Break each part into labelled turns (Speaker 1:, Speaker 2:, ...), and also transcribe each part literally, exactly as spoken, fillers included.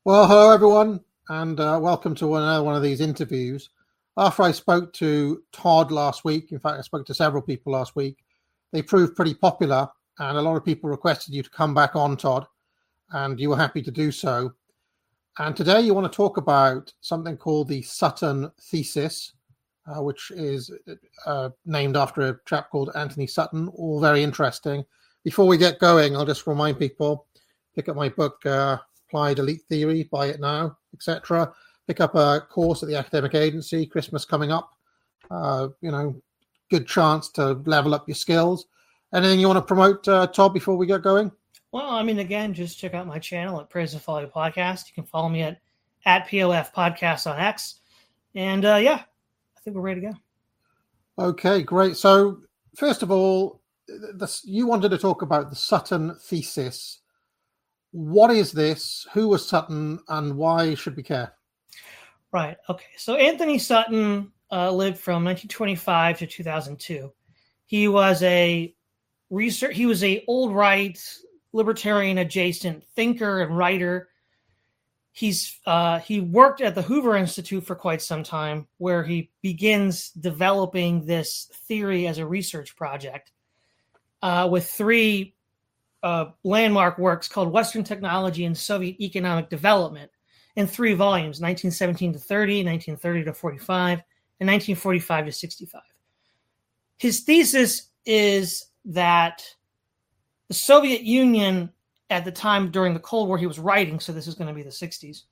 Speaker 1: Well, hello everyone, and uh, welcome to another one of these interviews. After I spoke to Todd last week, in fact, I spoke to several people last week, they proved pretty popular, and a lot of people requested you to come back on, Todd, and you were happy to do so. And today you want to talk about something called the Sutton Thesis, uh, which is uh, named after a chap called Anthony Sutton, all very interesting. Before we get going, I'll just remind people, pick up my book, uh, Applied Elite Theory, buy it now, et cetera. Pick up a course at the academic agency, Christmas coming up. Uh, you know, good chance to level up your skills. Anything you want to promote, uh, Todd, before we get going?
Speaker 2: Well, I mean, again, just check out my channel at Praise and Follow Podcast. You can follow me at, at P O F Podcast on X. And uh, yeah, I think we're ready to go.
Speaker 1: Okay, great. So first of all, this, you wanted to talk about the Sutton Thesis. What is this? Who was Sutton, and why should we care?
Speaker 2: Right. Okay. So Anthony Sutton uh, lived from nineteen twenty-five to two thousand two. He was a research. He was a old right, libertarian adjacent thinker and writer. He's uh, he worked at the Hoover Institute for quite some time, where he begins developing this theory as a research project uh, with three Uh, landmark works called Western Technology and Soviet Economic Development in three volumes, nineteen seventeen to thirty, nineteen thirty to forty-five, and nineteen forty-five to sixty-five. His thesis is that the Soviet Union at the time during the Cold War he was writing, so this is going to be the sixties,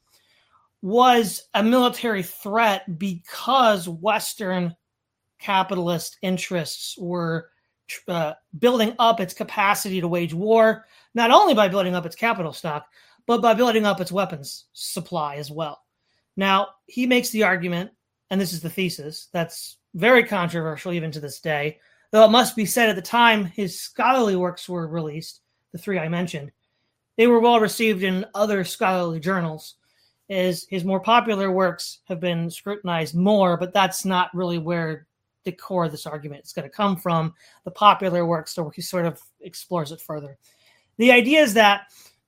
Speaker 2: was a military threat because Western capitalist interests were Uh, building up its capacity to wage war, not only by building up its capital stock, but by building up its weapons supply as well. Now, he makes the argument, and this is the thesis, that's very controversial even to this day, though it must be said at the time his scholarly works were released, the three I mentioned, they were well received in other scholarly journals. As his more popular works have been scrutinized more, but that's not really where the core of this argument is going to come from. The popular works, so he sort of explores it further. The idea is that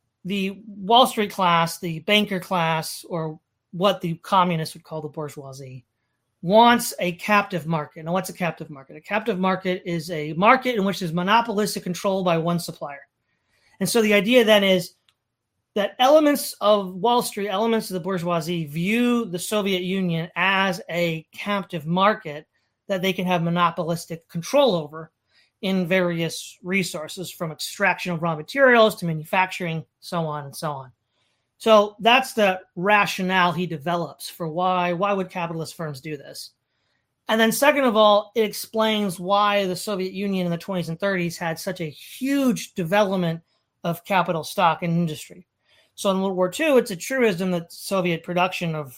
Speaker 2: the Wall Street class, the banker class, or what the communists would call the bourgeoisie, wants a captive market. Now, what's a captive market? A captive market is a market in which there's monopolistic control by one supplier. And so the idea then is that elements of Wall Street, elements of the bourgeoisie, view the Soviet Union as a captive market that they can have monopolistic control over in various resources, from extraction of raw materials to manufacturing, so on and so on. So that's the rationale he develops for why, why would capitalist firms do this? And then second of all, it explains why the Soviet Union in the twenties and thirties had such a huge development of capital stock and industry. So in World War Two, it's a truism that Soviet production of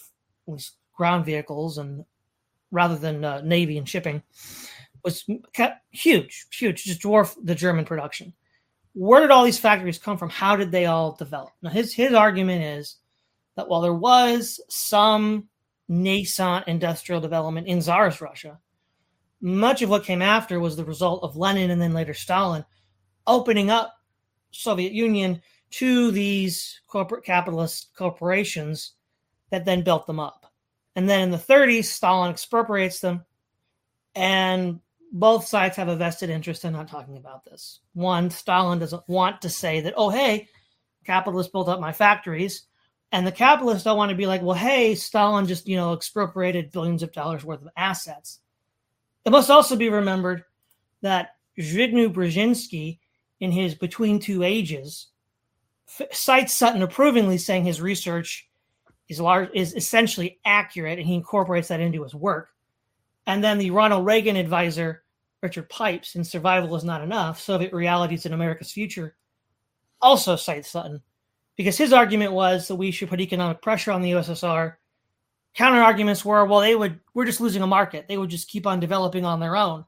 Speaker 2: ground vehicles and rather than uh, Navy and shipping, was huge, huge, just dwarfed the German production. Where did all these factories come from? How did they all develop? Now, his, his argument is that while there was some nascent industrial development in Tsarist Russia, much of what came after was the result of Lenin and then later Stalin opening up Soviet Union to these corporate capitalist corporations that then built them up. And then in the thirties, Stalin expropriates them, and both sides have a vested interest in not talking about this. One, Stalin doesn't want to say that, oh, hey, capitalists built up my factories, and the capitalists don't want to be like, well, hey, Stalin just, you know, expropriated billions of dollars worth of assets. It must also be remembered that Zbigniew Brzezinski, in his Between Two Ages, f- cites Sutton approvingly, saying his research is large, is essentially accurate, and he incorporates that into his work. And then the Ronald Reagan advisor, Richard Pipes, in Survival is Not Enough, Soviet Realities in America's Future, also cites Sutton, because his argument was that we should put economic pressure on the U S S R. Counter arguments were, well, they would, we're just losing a market. They would just keep on developing on their own.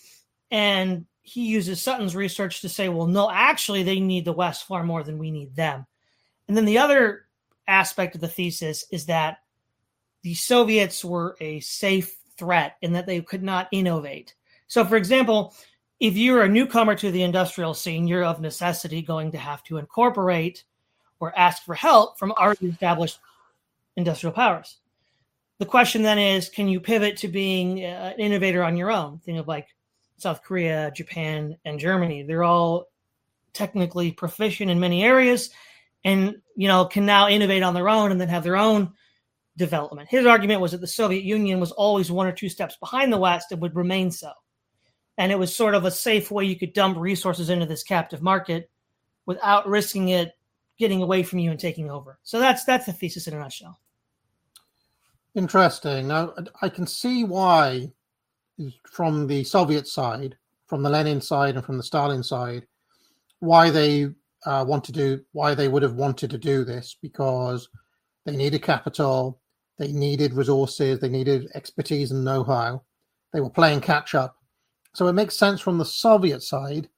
Speaker 2: And he uses Sutton's research to say, well, no, actually, they need the West far more than we need them. And then the other aspect of the thesis is that the Soviets were a safe threat in that they could not innovate. So, for example, if you're a newcomer to the industrial scene, you're of necessity going to have to incorporate or ask for help from already established industrial powers. The question then is, can you pivot to being an innovator on your own? Think of like South Korea, Japan, and Germany. They're all technically proficient in many areas and, you know, can now innovate on their own and then have their own development. His argument was that the Soviet Union was always one or two steps behind the West and would remain so. And it was sort of a safe way you could dump resources into this captive market without risking it getting away from you and taking over. So that's that's the thesis in a nutshell.
Speaker 1: Interesting. Now, I can see why, from the Soviet side, from the Lenin side, and from the Stalin side, why they uh, want to do, why they would have wanted to do this, because they needed capital, they needed resources, they needed expertise and know-how. They were playing catch-up. So it makes sense from the Soviet side.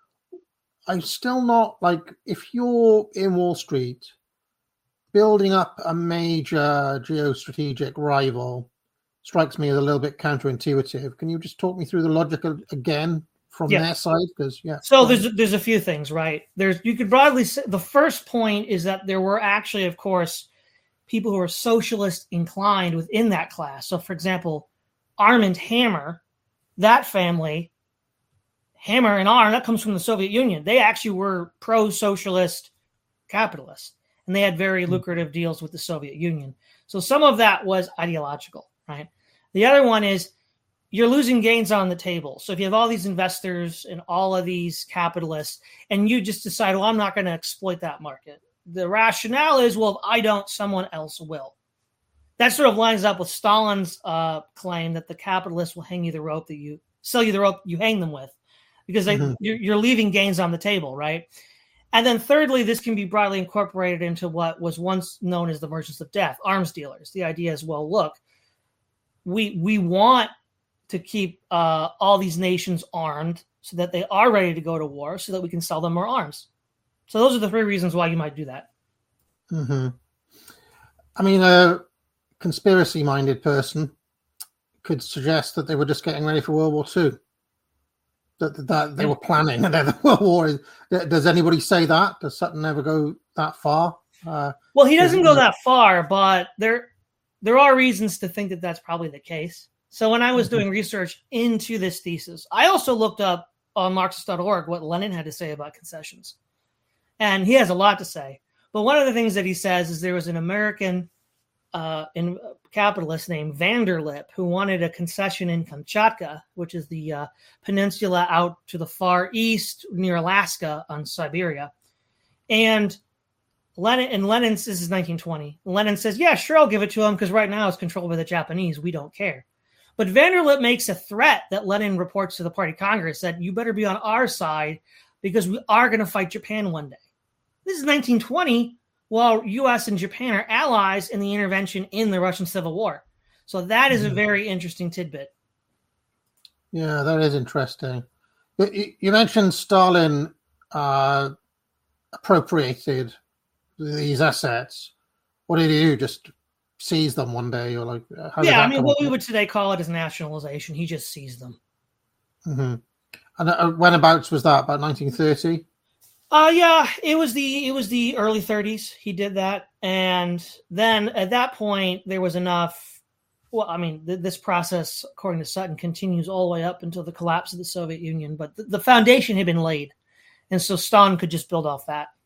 Speaker 1: I'm still not, like, if you're in Wall Street, building up a major geostrategic rival strikes me as a little bit counterintuitive. Can you just talk me through the logic again from yeah. their side? Because yeah.
Speaker 2: So there's there's a few things, right? There's you could broadly say the first point is that there were actually, of course, people who are socialist inclined within that class. So, for example, Armand Hammer, that family, Hammer and Arm, that comes from the Soviet Union. They actually were pro-socialist capitalists, and they had very lucrative deals with the Soviet Union. So some of that was ideological, right? The other one is you're losing gains on the table. So if you have all these investors and all of these capitalists, and you just decide, well, I'm not going to exploit that market. The rationale is, well, if I don't, someone else will. That sort of lines up with Stalin's uh, claim that the capitalists will hang you the rope that you sell you the rope you hang them with, because they, mm-hmm. you're, you're leaving gains on the table, right? And then thirdly, this can be broadly incorporated into what was once known as the merchants of death, arms dealers. The idea is, well, look, we we want to keep uh, all these nations armed so that they are ready to go to war so that we can sell them more arms. So those are the three reasons why you might do that.
Speaker 1: Mm-hmm. I mean, a conspiracy-minded person could suggest that they were just getting ready for World War Two. That, that they were planning another World War. Does anybody say that? Does Sutton ever go that far? Uh,
Speaker 2: well, he doesn't go that far, but there there are reasons to think that that's probably the case. So when I was doing research into this thesis, I also looked up on Marxist dot org what Lenin had to say about concessions. And he has a lot to say. But one of the things that he says is there was an American uh, in, uh, capitalist named Vanderlip who wanted a concession in Kamchatka, which is the uh, peninsula out to the far east near Alaska on Siberia. And Lenin, and Lenin, this is nineteen twenty. Lenin says, yeah, sure, I'll give it to him because right now it's controlled by the Japanese. We don't care. But Vanderlip makes a threat that Lenin reports to the party Congress that you better be on our side because we are going to fight Japan one day. This is nineteen twenty, while U S and Japan are allies in the intervention in the Russian Civil War. So that is a very interesting tidbit.
Speaker 1: Yeah, that is interesting. You mentioned Stalin uh, appropriated these assets. What did he do? Just seize them one day, or like? How
Speaker 2: yeah, I mean, what we would today call it is nationalization. He just seized them.
Speaker 1: Mm-hmm. And uh, whenabouts was that? About nineteen thirty.
Speaker 2: Uh, yeah, it was the it was the early thirties. He did that, and then at that point there was enough. Well, I mean, th- this process, according to Sutton, continues all the way up until the collapse of the Soviet Union. But th- the foundation had been laid, and so Stalin could just build off that.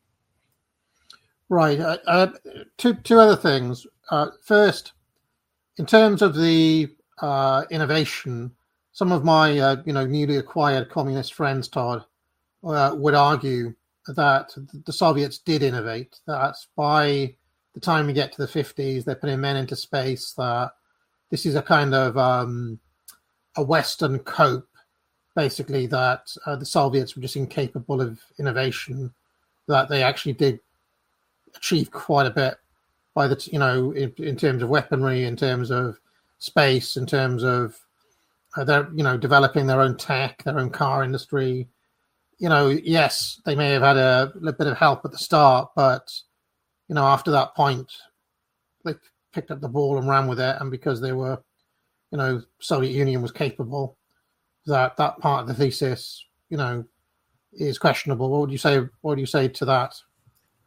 Speaker 1: Right. Uh, uh, two two other things. Uh, first, in terms of the uh, innovation, some of my uh, you know newly acquired communist friends, Todd, uh, would argue that the Soviets did innovate. That by the time we get to the fifties, they're putting men into space. That this is a kind of um, a Western cope, basically, that uh, the Soviets were just incapable of innovation. That they actually did achieve quite a bit by the you know in, in terms of weaponry, in terms of space, in terms of uh, their you know developing their own tech, their own car industry. You know, yes, they may have had a little bit of help at the start, but you know, after that point, they picked up the ball and ran with it. And because they were, you know, Soviet Union was capable, that that part of the thesis, you know, is questionable. What would you say? What do you say to that?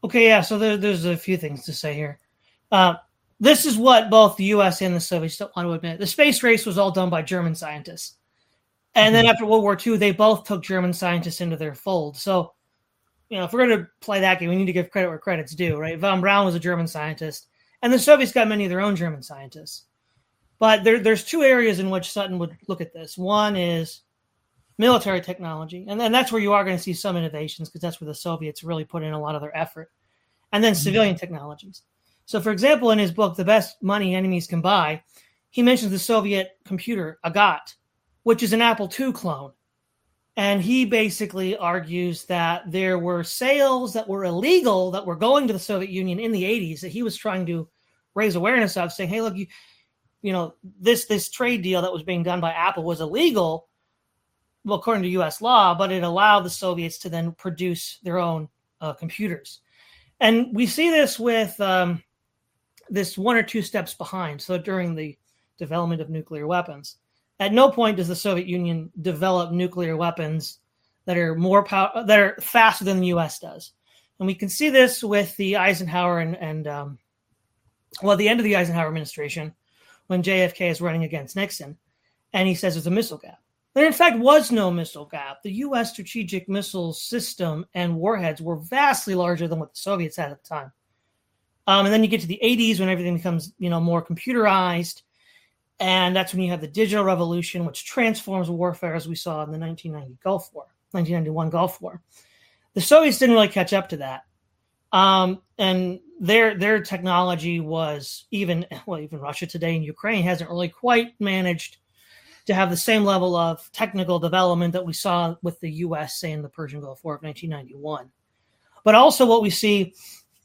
Speaker 2: Okay, yeah, so there, there's a few things to say here. Uh, this is what both the U S and the Soviets don't want to admit. The space race was all done by German scientists. And mm-hmm. then after World War Two, they both took German scientists into their fold. So, you know, if we're going to play that game, we need to give credit where credit's due, right? Von Braun was a German scientist, and the Soviets got many of their own German scientists. But there, there's two areas in which Sutton would look at this. One is military technology, and then that's where you are going to see some innovations because that's where the Soviets really put in a lot of their effort. And then mm-hmm. civilian technologies. So, for example, in his book, The Best Money Enemies Can Buy, he mentions the Soviet computer, Agat, which is an Apple two clone. And he basically argues that there were sales that were illegal that were going to the Soviet Union in the eighties that he was trying to raise awareness of, saying, hey, look, you, you know, this, this trade deal that was being done by Apple was illegal, well, according to U S law, but it allowed the Soviets to then produce their own uh, computers. And we see this with um, this one or two steps behind. So during the development of nuclear weapons, at no point does the Soviet Union develop nuclear weapons that are more power, that are faster than the U S does. And we can see this with the Eisenhower and, and um, well, the end of the Eisenhower administration, when J F K is running against Nixon, and he says there's a missile gap. There, in fact, was no missile gap. The U S strategic missile system and warheads were vastly larger than what the Soviets had at the time. Um, and then you get to the eighties when everything becomes, you know, more computerized. And that's when you have the digital revolution, which transforms warfare, as we saw in the nineteen ninety Gulf War, nineteen ninety-one Gulf War. The Soviets didn't really catch up to that. Um, and their their technology was even, well, even Russia today and Ukraine hasn't really quite managed to have the same level of technical development that we saw with the U S, say, in the Persian Gulf War of nineteen ninety-one. But also what we see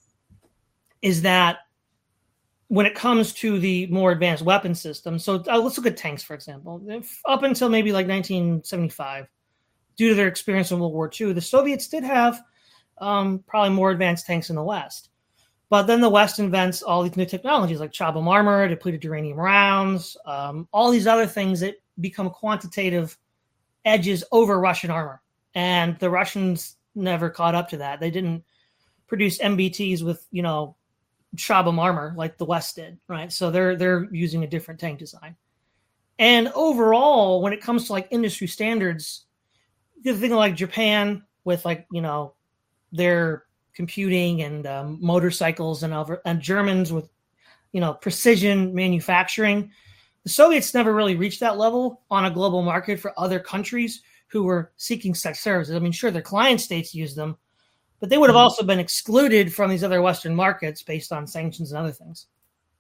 Speaker 2: is that when it comes to the more advanced weapon systems, so uh, let's look at tanks, for example. If, up until maybe like nineteen seventy-five, due to their experience in World War Two, the Soviets did have um, probably more advanced tanks in the West. But then the West invents all these new technologies like Cha-Bomb armor, depleted uranium rounds, um, all these other things that become quantitative edges over Russian armor. And the Russians never caught up to that. They didn't produce M B Ts with, you know, Cha-Bomb armor like the West did, right? So they're they're using a different tank design. And overall, when it comes to like industry standards, you think of like Japan with like, you know, their computing and um, motorcycles and over, and Germans with, you know, precision manufacturing. The Soviets never really reached that level on a global market for other countries who were seeking such services. I mean, sure, their client states use them, but they would have also been excluded from these other Western markets based on sanctions and other things.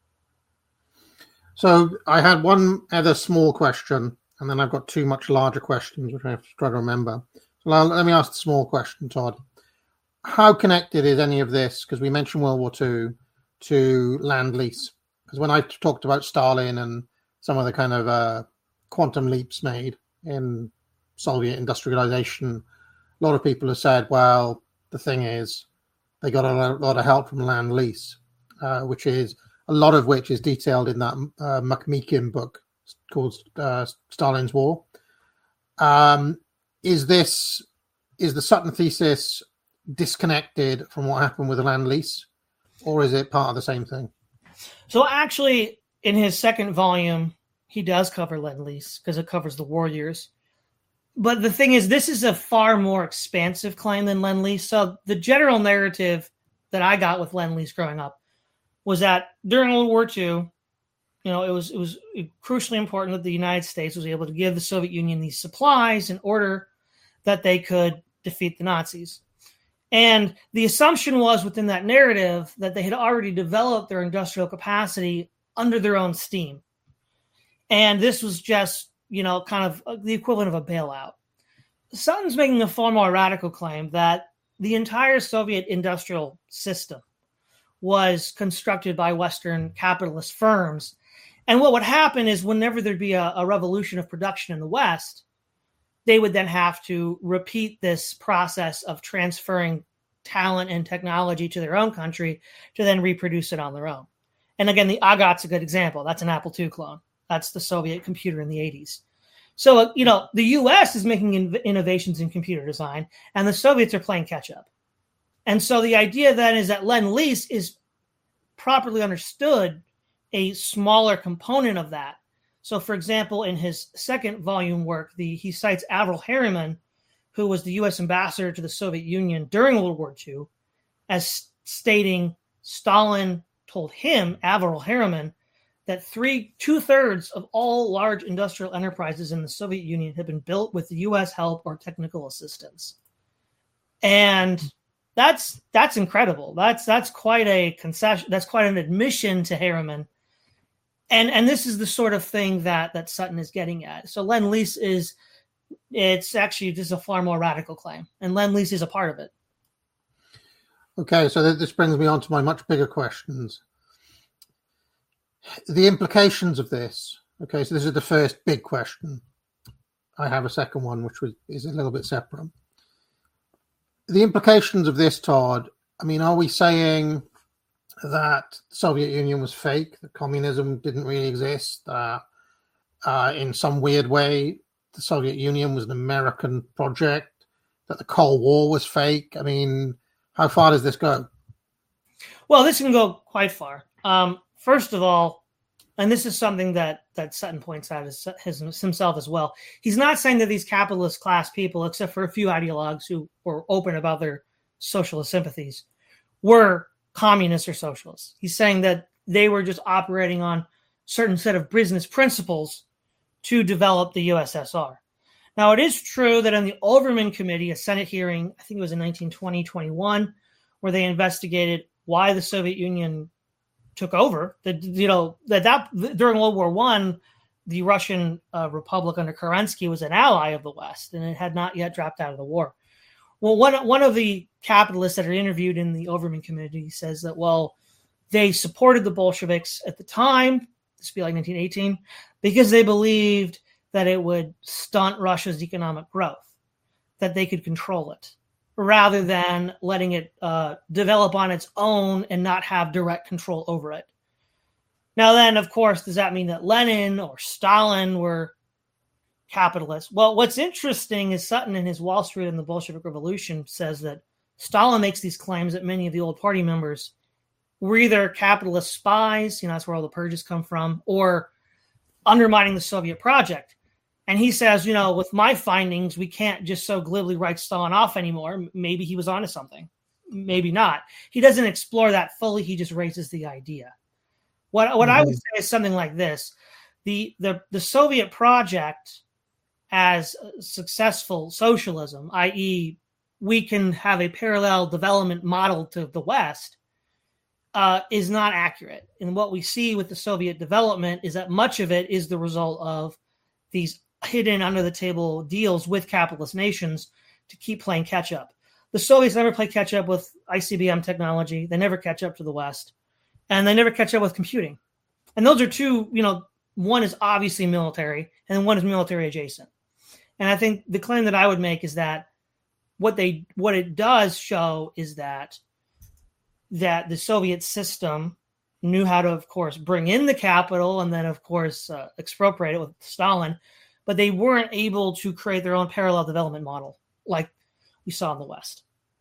Speaker 1: So I had one other small question, and then I've got two much larger questions, which I have to try to remember. So let me ask the small question, Todd. How connected is any of this, because we mentioned World War Two, to Lend-Lease? Because when I talked about Stalin and some of the kind of uh, quantum leaps made in Soviet industrialization, a lot of people have said, well, the thing is, they got a lot of help from Lend-Lease, uh, which is a lot of which is detailed in that uh, Makhmekin book called uh, Stalin's War. Um, is this is the Sutton thesis disconnected from what happened with the Lend-Lease, or is it part of the same thing?
Speaker 2: So actually, in his second volume, he does cover Lend-Lease because it covers the war years. But the thing is, this is a far more expansive claim than Lend-Lease. So the general narrative that I got with Lend-Lease growing up was that during World War Two, you know, it was it was crucially important that the United States was able to give the Soviet Union these supplies in order that they could defeat the Nazis. And the assumption was within that narrative that they had already developed their industrial capacity under their own steam. And this was just, you know, kind of the equivalent of a bailout. Sutton's making a far more radical claim that the entire Soviet industrial system was constructed by Western capitalist firms. And what would happen is whenever there'd be a, a revolution of production in the West, they would then have to repeat this process of transferring talent and technology to their own country to then reproduce it on their own. And again, the Agat's a good example. That's an Apple two clone. That's the Soviet computer in the eighties. So, you know, the U S is making in- innovations in computer design, and the Soviets are playing catch up. And so the idea then is that Lend-Lease is properly understood a smaller component of that. So, for example, in his second volume work, the he cites Averell Harriman, who was the U S ambassador to the Soviet Union during World War Two, as stating Stalin told him, Averell Harriman, that three two-thirds of all large industrial enterprises in the Soviet Union had been built with U S help or technical assistance. And that's that's incredible. That's that's quite a concession. That's quite an admission to Harriman. And and this is the sort of thing that that Sutton is getting at. So Lend-Lease is, it's actually just a far more radical claim, and Lend-Lease is a part of it.
Speaker 1: Okay, so this brings me on to my much bigger questions. The implications of this. Okay, so this is the first big question. I have a second one, which was, is a little bit separate. The implications of this, Todd, I mean, are we saying that the Soviet Union was fake, that communism didn't really exist, that uh, in some weird way the Soviet Union was an American project, that the Cold War was fake? I mean, how far does this go?
Speaker 2: Well, this can go quite far. Um, first of all, and this is something that, that Sutton points out as, his, himself as well, he's not saying that these capitalist class people, except for a few ideologues who were open about their socialist sympathies, were communists or socialists. He's saying that they were just operating on certain set of business principles to develop the U S S R. Now, it is true that in the Overman Committee, a Senate hearing, I think it was in nineteen twenty, twenty-one, where they investigated why the Soviet Union took over, that, you know, that, that during World War One, the Russian uh, Republic under Kerensky was an ally of the West, and it had not yet dropped out of the war. Well, one, one of the capitalists that are interviewed in the Overman Committee says that, well, they supported the Bolsheviks at the time, this would be like nineteen eighteen, because they believed that it would stunt Russia's economic growth, that they could control it, rather than letting it uh, develop on its own and not have direct control over it. Now then, of course, does that mean that Lenin or Stalin were capitalists? Well, what's interesting is Sutton in his Wall Street and the Bolshevik Revolution says that Stalin makes these claims that many of the old party members were either capitalist spies, you know, that's where all the purges come from, or undermining the Soviet project. And he says, you know, with my findings, we can't just so glibly write Stalin off anymore. Maybe he was onto something. Maybe not. He doesn't explore that fully. He just raises the idea. What what mm-hmm. I would say is something like this. The, the, the Soviet project as successful socialism, that is we can have a parallel development model to the West, uh, is not accurate. And what we see with the Soviet development is that much of it is the result of these hidden under the table deals with capitalist nations to keep playing catch up. The Soviets never play catch up with I C B M technology. They never catch up to the West, and they never catch up with computing. And those are two, you know, one is obviously military and one is military adjacent. And I think the claim that I would make is that what they, what it does show is that, that the Soviet system knew how to, of course, bring in the capital and then, of course, uh, expropriate it with Stalin, but they weren't able to create their own parallel development model like we saw in the West.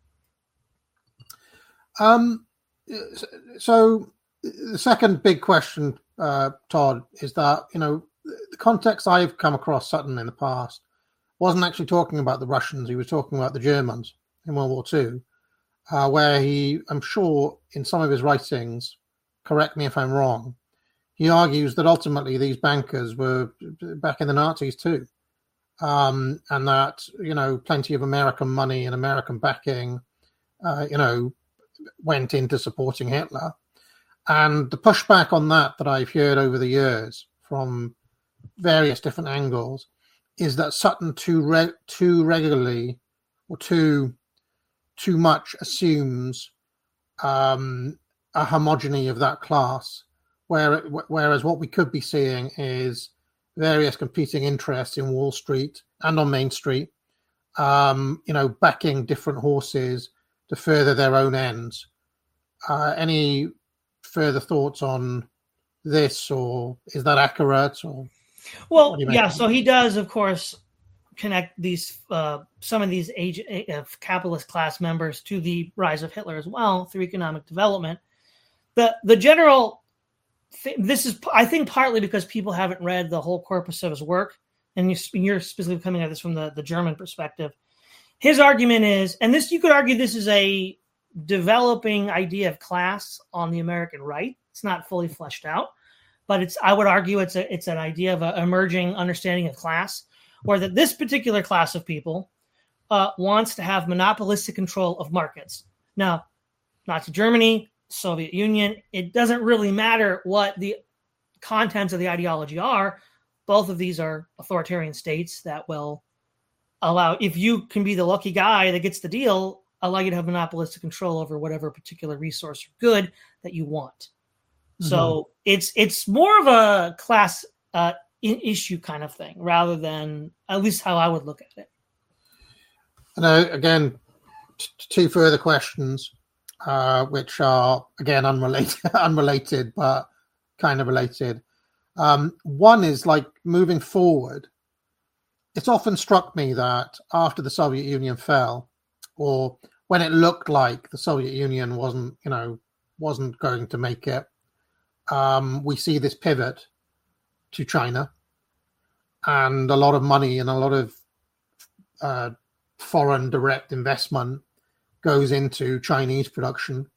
Speaker 1: Um, so the second big question, uh, Todd, is that, you know, the context I've come across Sutton in the past wasn't actually talking about the Russians. He was talking about the Germans in World War Two, uh, where he, I'm sure in some of his writings, correct me if I'm wrong, he argues that ultimately these bankers were back in the Nazis too. Um, and that, you know, plenty of American money and American backing, uh, you know, went into supporting Hitler. And the pushback on that that I've heard over the years from various different angles is that Sutton too re- too regularly or too too much assumes um, a homogeny of that class, where, whereas what we could be seeing is various competing interests in Wall Street and on Main Street, um, you know, backing different horses to further their own ends. Uh, any further thoughts on this, or is that accurate? Or
Speaker 2: well, yeah. So he does, of course, connect these uh, some of these age of capitalist class members to the rise of Hitler as well through economic development. The the general th- this is I think partly because people haven't read the whole corpus of his work, and you, you're specifically coming at this from the, the German perspective. His argument is, and this you could argue this is a developing idea of class on the American right. It's not fully fleshed out, but it's I would argue it's a it's an idea of an emerging understanding of class, where that this particular class of people uh, wants to have monopolistic control of markets. Now, Nazi Germany, Soviet Union, it doesn't really matter what the contents of the ideology are. Both of these are authoritarian states that will allow, if you can be the lucky guy that gets the deal, allow you to have monopolistic control over whatever particular resource or good that you want. Mm-hmm. So it's it's more of a class uh, issue kind of thing, rather than at least how I would look at it.
Speaker 1: And uh, again, t- two further questions, uh, which are again unrelated, unrelated, but kind of related. Um, one is like moving forward. It's often struck me that after the Soviet Union fell, or when it looked like the Soviet Union wasn't, you know, wasn't going to make it, um, we see this pivot to China, and a lot of money and a lot of uh, foreign direct investment goes into Chinese production.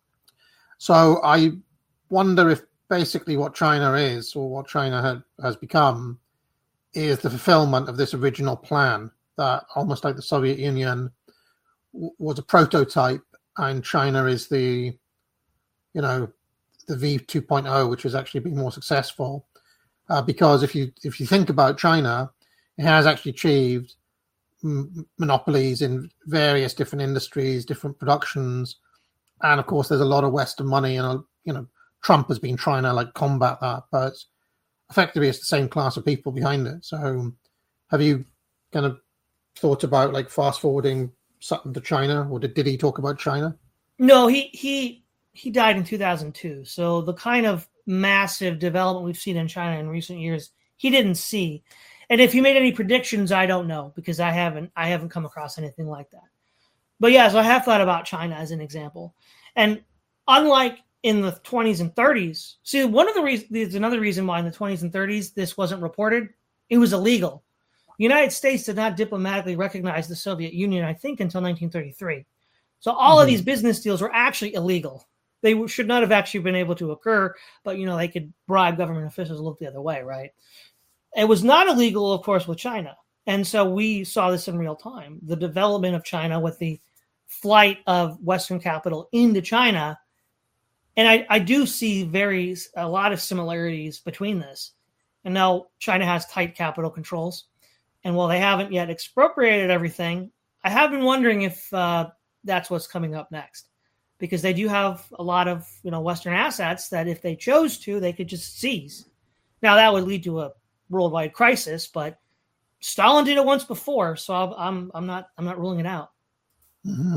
Speaker 1: So I wonder if basically what China is, or what China had, has become, is the fulfillment of this original plan that almost like the Soviet Union w- was a prototype, and China is the, you know, the V two point oh, which has actually been more successful. Uh, because if you if you think about China, it has actually achieved m- monopolies in various different industries, different productions, and of course, there's a lot of Western money, and uh, you know, Trump has been trying to like combat that, but effectively, it's the same class of people behind it. So, have you kind of thought about like fast forwarding Sutton to China, or did, did he talk about China?
Speaker 2: No, he he he died in two thousand two. So the kind of massive development we've seen in China in recent years, he didn't see. And if he made any predictions, I don't know, because I haven't I haven't come across anything like that. But yeah, so I have thought about China as an example. And unlike in the twenties and thirties, see, one of the reasons, there's another reason why in the twenties and thirties this wasn't reported. It was illegal. The United States did not diplomatically recognize the Soviet Union, I think, until nineteen thirty-three. So all mm-hmm. of these business deals were actually illegal. They should not have actually been able to occur, but, you know, they could bribe government officials to look the other way, right? It was not illegal, of course, with China. And so we saw this in real time. The development of China with the flight of Western capital into China. And I, I do see very a lot of similarities between this. And now China has tight capital controls. And while they haven't yet expropriated everything, I have been wondering if uh, that's what's coming up next. Because they do have a lot of, you know, Western assets that if they chose to, they could just seize. Now, that would lead to a worldwide crisis, but Stalin did it once before, so I'm I'm not I'm not ruling it out.
Speaker 1: Mm-hmm.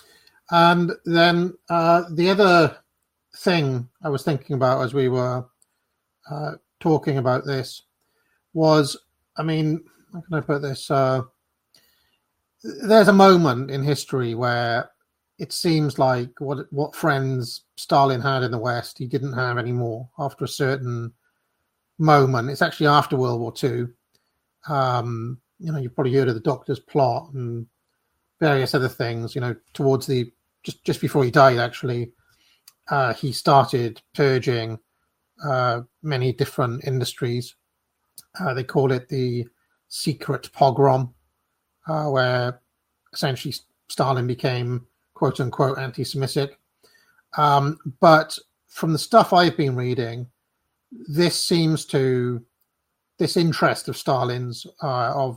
Speaker 1: And then uh, the other thing I was thinking about as we were uh, talking about this was, I mean, how can I put this? Uh, there's a moment in history where it seems like what what friends Stalin had in the West, he didn't have anymore after a certain moment. It's actually after World War Two. Um, you know, you've probably heard of the Doctor's Plot and various other things. You know, towards the just just before he died, actually, uh, he started purging uh, many different industries. Uh, they call it the secret pogrom, uh, where essentially Stalin became quote unquote anti-Semitic. Um, but from the stuff I've been reading, this seems to, this interest of Stalin's, uh, of,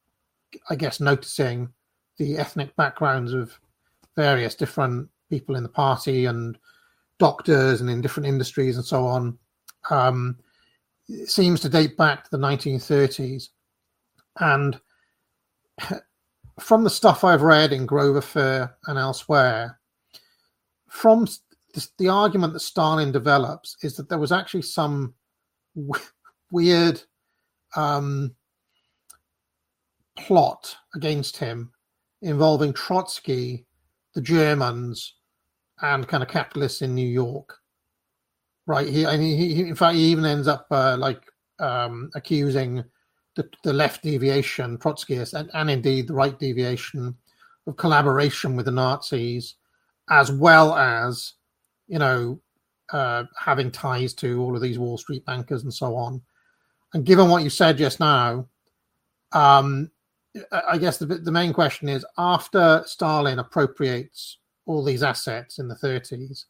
Speaker 1: I guess, noticing the ethnic backgrounds of various different people in the party and doctors and in different industries and so on, um, it seems to date back to the nineteen thirties. And from the stuff I've read in Grover Fair and elsewhere, from the, the argument that Stalin develops is that there was actually some w- weird um, plot against him involving Trotsky, the Germans, and kind of capitalists in New York. Right. He, I mean, he, in fact, he even ends up uh, like um, accusing the, the left deviation, Trotskyists, and, and indeed the right deviation, of collaboration with the Nazis, as well as, you know, uh, having ties to all of these Wall Street bankers and so on. And given what you said just now, um, I guess the, the main question is, after Stalin appropriates all these assets in the thirties,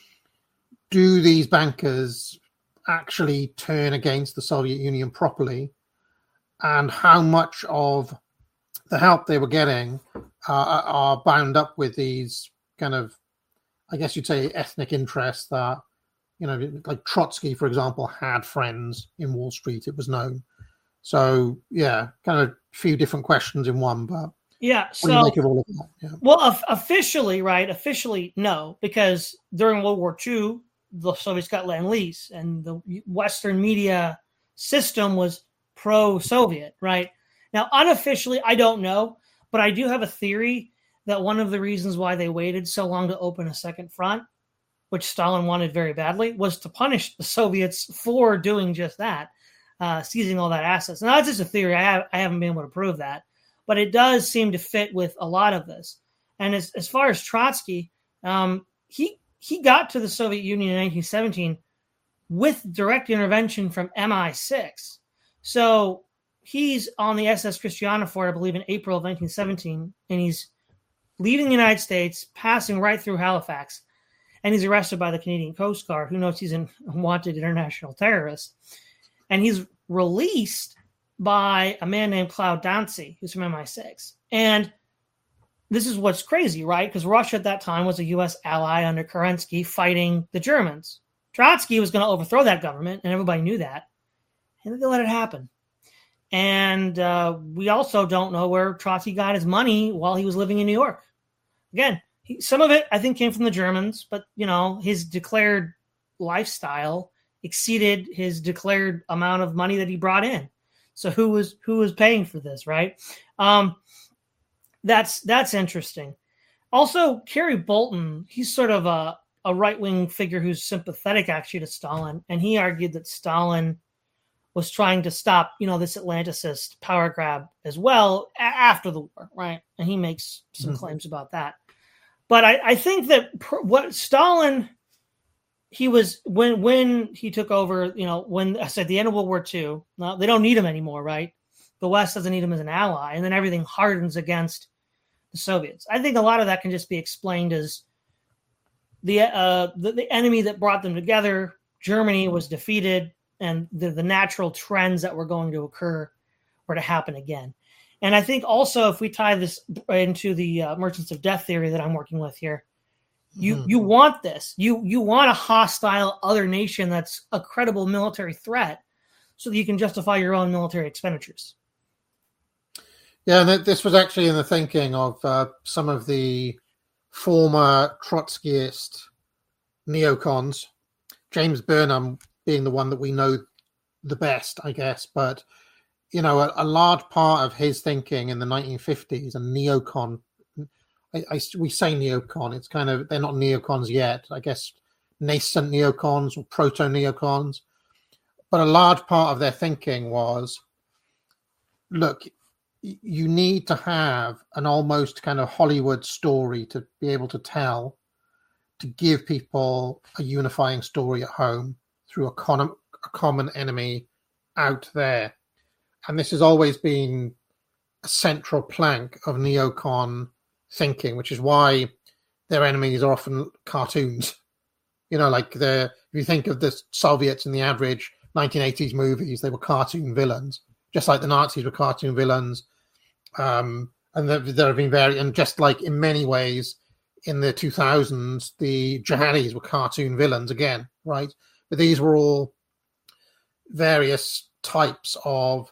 Speaker 1: do these bankers actually turn against the Soviet Union properly? And how much of the help they were getting uh, are bound up with these kind of, I guess you'd say, ethnic interests that, you know, like Trotsky, for example, had friends in Wall Street, it was known. So, yeah, kind of a few different questions in one, but
Speaker 2: yeah,
Speaker 1: what do you
Speaker 2: so,
Speaker 1: make of all of that? Yeah.
Speaker 2: Well, of- officially, right, officially, no, because during World War Two, the Soviets got Lend-Lease, and the Western media system was pro-Soviet, right? Now, unofficially, I don't know, but I do have a theory that one of the reasons why they waited so long to open a second front, which Stalin wanted very badly, was to punish the Soviets for doing just that, uh, seizing all that assets. Now, that's just a theory. I, have, I haven't been able to prove that, but it does seem to fit with a lot of this. And as, as far as Trotsky, um, he he got to the Soviet Union in nineteen seventeen with direct intervention from M I six. So he's on the S S Christianafort, I believe, in April of nineteen seventeen, and he's leaving the United States, passing right through Halifax, and he's arrested by the Canadian Coast Guard, who knows he's a wanted international terrorist. And he's released by a man named Cloud Dancy, who's from M I six. And this is what's crazy, right? Because Russia at that time was a U S ally under Kerensky fighting the Germans. Trotsky was going to overthrow that government, and everybody knew that. And they let it happen. And uh, we also don't know where Trotsky got his money while he was living in New York. Again, he, some of it, I think, came from the Germans, but, you know, his declared lifestyle exceeded his declared amount of money that he brought in. So who was who was paying for this, right? Um, that's that's interesting. Also, Kerry Bolton, he's sort of a, a right-wing figure who's sympathetic, actually, to Stalin, and he argued that Stalin was trying to stop, you know, this Atlanticist power grab as well a- after the war, right? And he makes some mm-hmm. claims about that. But I, I think that pr- what Stalin, he was, when when he took over, you know, when I said the end of World War Two, now they don't need him anymore, right? The West doesn't need him as an ally, and then everything hardens against the Soviets. I think a lot of that can just be explained as the uh, the, the enemy that brought them together, Germany, was defeated, and the, the natural trends that were going to occur were to happen again. And I think also, if we tie this into the uh, Merchants of Death theory that I'm working with here, you mm-hmm. you want this. You you want a hostile other nation that's a credible military threat so that you can justify your own military expenditures.
Speaker 1: Yeah, and this was actually in the thinking of uh, some of the former Trotskyist neocons, James Burnham being the one that we know the best, I guess. But, you know, a, a large part of his thinking in the nineteen fifties, and neocon, I, I, we say neocon, it's kind of, they're not neocons yet, I guess, nascent neocons or proto-neocons. But a large part of their thinking was, look, you need to have an almost kind of Hollywood story to be able to tell, to give people a unifying story at home through a, con- a common enemy out there. And this has always been a central plank of neocon thinking, which is why their enemies are often cartoons. You know, like the if you think of the Soviets in the average nineteen eighties movies, they were cartoon villains, just like the Nazis were cartoon villains. Um, and there, there have been very, and just like in many ways in the two thousands, the jihadis were cartoon villains again, right? But these were all various types of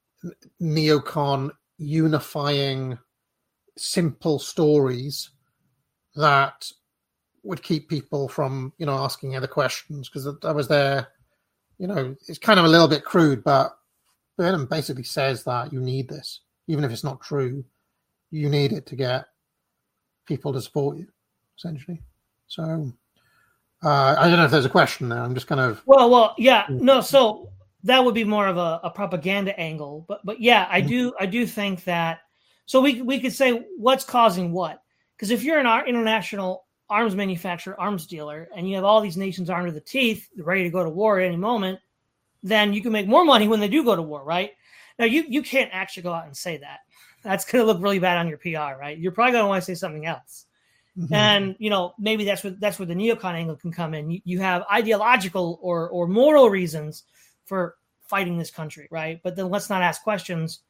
Speaker 1: neocon unifying simple stories that would keep people from, you know, asking other questions, because that was their, you know, it's kind of a little bit crude, but Burnham basically says that you need this. even if it's not true, you need it to get people to support you, essentially. So uh, I don't know if there's a question there. I'm just kind of
Speaker 2: well, well, yeah, no. So that would be more of a, a propaganda angle, but but yeah, I do I do think that. So we we could say what's causing what, because if you're an international arms manufacturer, arms dealer, and you have all these nations armed to the teeth, ready to go to war at any moment, then you can make more money when they do go to war, right? Now you you can't actually go out and say that. That's going to look really bad on your P R, right? You're probably going to want to say something else. Mm-hmm. And, you know, maybe that's where, that's where the neocon angle can come in. You, you have ideological or, or moral reasons for fighting this country, right? But then let's not ask questions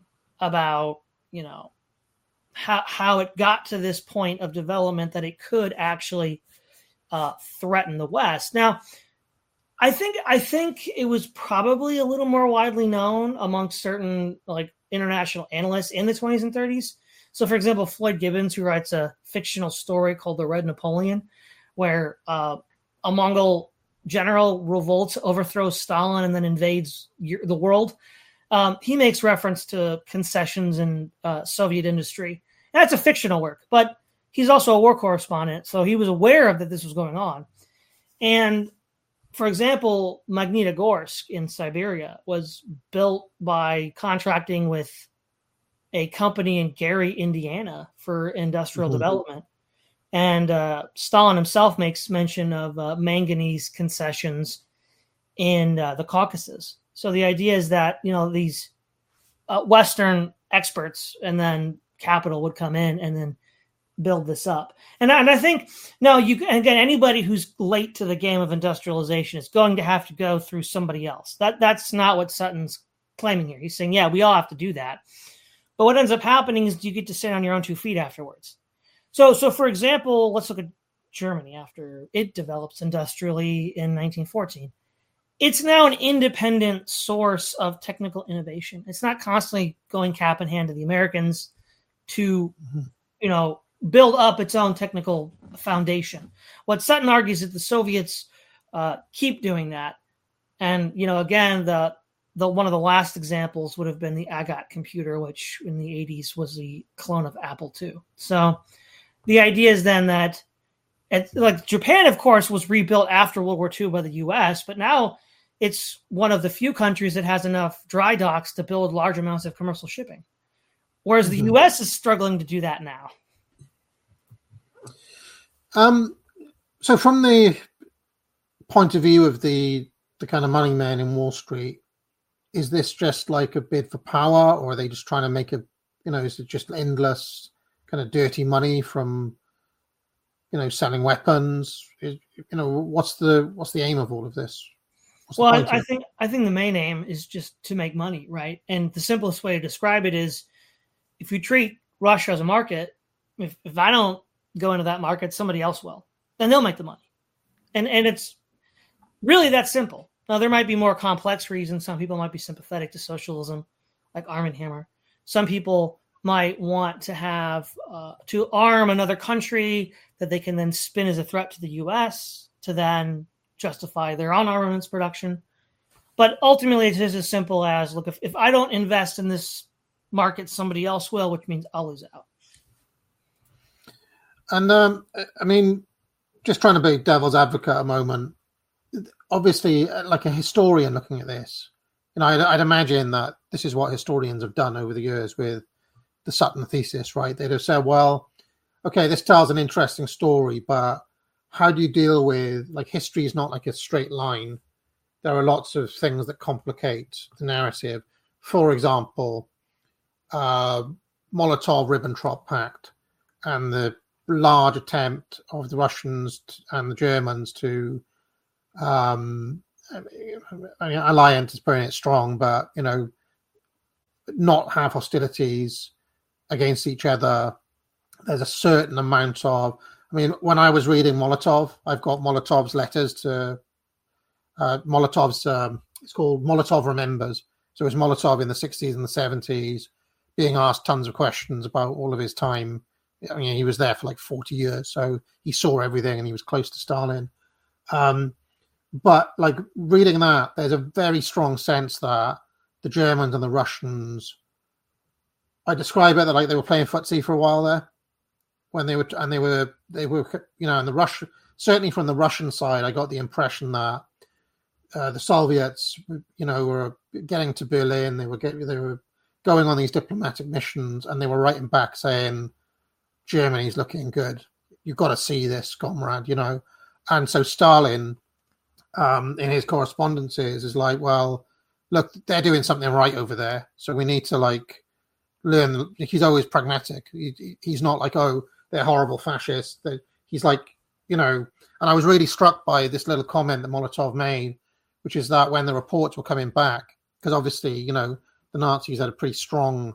Speaker 2: about, you know, how, how it got to this point of development that it could actually uh, threaten the West. Now, I think I think it was probably a little more widely known amongst certain, like, international analysts in the twenties and thirties. So, for example, Floyd Gibbons, who writes a fictional story called The Red Napoleon, where uh, a Mongol general revolts, overthrows Stalin, and then invades the world. Um, he makes reference to concessions in uh, Soviet industry. And that's a fictional work, but he's also a war correspondent, so he was aware of that this was going on. And, for example, Magnitogorsk in Siberia was built by contracting with a company in Gary, Indiana for industrial mm-hmm. development. And uh, Stalin himself makes mention of uh, manganese concessions in uh, the Caucasus. So the idea is that, you know, these uh, Western experts and then capital would come in and then build this up. And I, and I think, no, you again, anybody who's late to the game of industrialization is going to have to go through somebody else. That That's not what Sutton's claiming here. He's saying, yeah, we all have to do that. But what ends up happening is you get to stand on your own two feet afterwards. So, so for example, let's look at Germany after it develops industrially in nineteen fourteen. It's now an independent source of technical innovation. It's not constantly going cap in hand to the Americans to, you know, build up its own technical foundation. What Sutton argues is that the Soviets uh, keep doing that. And, you know, again, the the one of the last examples would have been the Agat computer, which in the eighties was the clone of Apple two. So the idea is then that, it, like Japan, of course, was rebuilt after World War Two by the U S, but now it's one of the few countries that has enough dry docks to build large amounts of commercial shipping, whereas mm-hmm. the U S is struggling to do that now.
Speaker 1: Um, so from the point of view of the the kind of money men in Wall Street, is this just like a bid for power, or are they just trying to make a, you know, is it just endless kind of dirty money from, you know, selling weapons? Is, you know, what's the what's the aim of all of this? What's
Speaker 2: well, I, I think I think the main aim is just to make money, right? And the simplest way to describe it is, if you treat Russia as a market, if, if I don't go into that market, somebody else will, and they'll make the money. And and it's really that simple. Now, there might be more complex reasons. Some people might be sympathetic to socialism, like Arm and Hammer. Some people might want to have uh, to arm another country that they can then spin as a threat to the U S to then justify their own armaments production. But ultimately, it is as simple as, look, if, if I don't invest in this market, somebody else will, which means I'll lose out.
Speaker 1: And, um, I mean, just trying to be devil's advocate a moment, obviously, like a historian looking at this, you know, I'd, I'd imagine that this is what historians have done over the years with the Sutton thesis, right? They'd have said, well, okay, this tells an interesting story, but how do you deal with, like, history is not like a straight line. There are lots of things that complicate the narrative. For example, uh, Molotov-Ribbentrop Pact and the large attempt of the Russians and the Germans to um, I mean, alliance is putting it strong, but, you know, not have hostilities against each other. There's a certain amount of, I mean, when I was reading Molotov, I've got Molotov's letters to uh, Molotov's, um, it's called Molotov Remembers. So it was Molotov in the sixties and the seventies being asked tons of questions about all of his time. I mean, he was there for like forty years, so he saw everything and he was close to Stalin. Um, but like reading that, there's a very strong sense that the Germans and the Russians I describe it that like they were playing footsie for a while there, when they were and they were they were you know, in the Rush certainly from the Russian side, I got the impression that uh, the Soviets, you know, were getting to Berlin. They were getting they were going on these diplomatic missions, and they were writing back saying, "Germany's looking good. You've got to see this, comrade," you know. And so Stalin, um, in his correspondences, is like, "Well, look, they're doing something right over there, so we need to like." Learn. He's always pragmatic. He, he's not like, oh, they're horrible fascists. They, he's like, you know, and I was really struck by this little comment that Molotov made, which is that when the reports were coming back, because obviously, you know, the Nazis had a pretty strong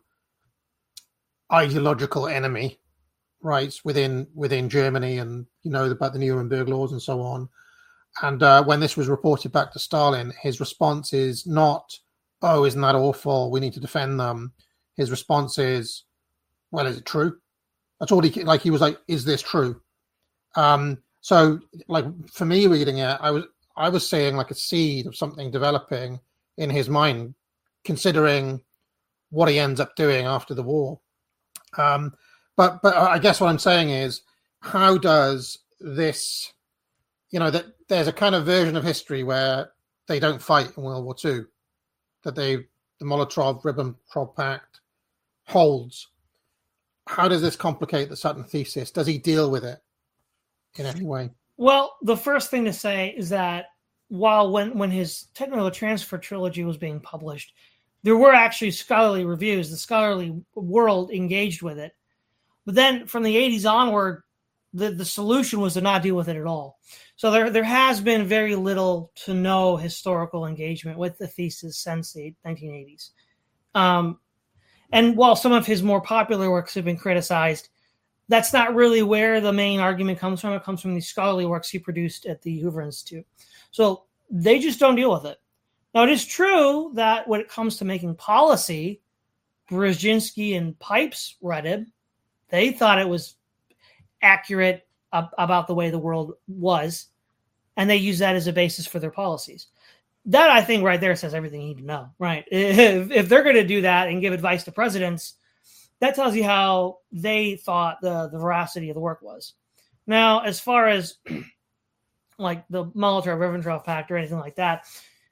Speaker 1: ideological enemy, right, within within Germany, and you know about the Nuremberg laws and so on. And uh, when this was reported back to Stalin, his response is not, oh, isn't that awful? We need to defend them. His response is, well, is it true? That's all he, like, he was like, is this true? Um, so, like, for me reading it, I was, I was saying like a seed of something developing in his mind, considering what he ends up doing after the war. Um, but, but I guess what I'm saying is, how does this, you know, that there's a kind of version of history where they don't fight in World War Two, that they, the Molotov-Ribbentrop Pact holds. How does this complicate the Sutton thesis? Does he deal with it in any way?
Speaker 2: Well, the first thing to say is that while when, when his Technical Transfer trilogy was being published, there were actually scholarly reviews. The scholarly world engaged with it. But then from the eighties onward, the, the solution was to not deal with it at all. So there, there has been very little to no historical engagement with the thesis since the nineteen eighties. Um, and while some of his more popular works have been criticized, that's not really where the main argument comes from. It comes from the scholarly works he produced at the Hoover Institute. So they just don't deal with it. Now, it is true that when it comes to making policy, Brzezinski and Pipes read it. They thought it was accurate ab- about the way the world was, and they use that as a basis for their policies. That, I think, right there says everything you need to know, right? If, if they're going to do that and give advice to presidents, that tells you how they thought the, the veracity of the work was. Now, as far as like the Molotov-Ribbentrop Pact or anything like that,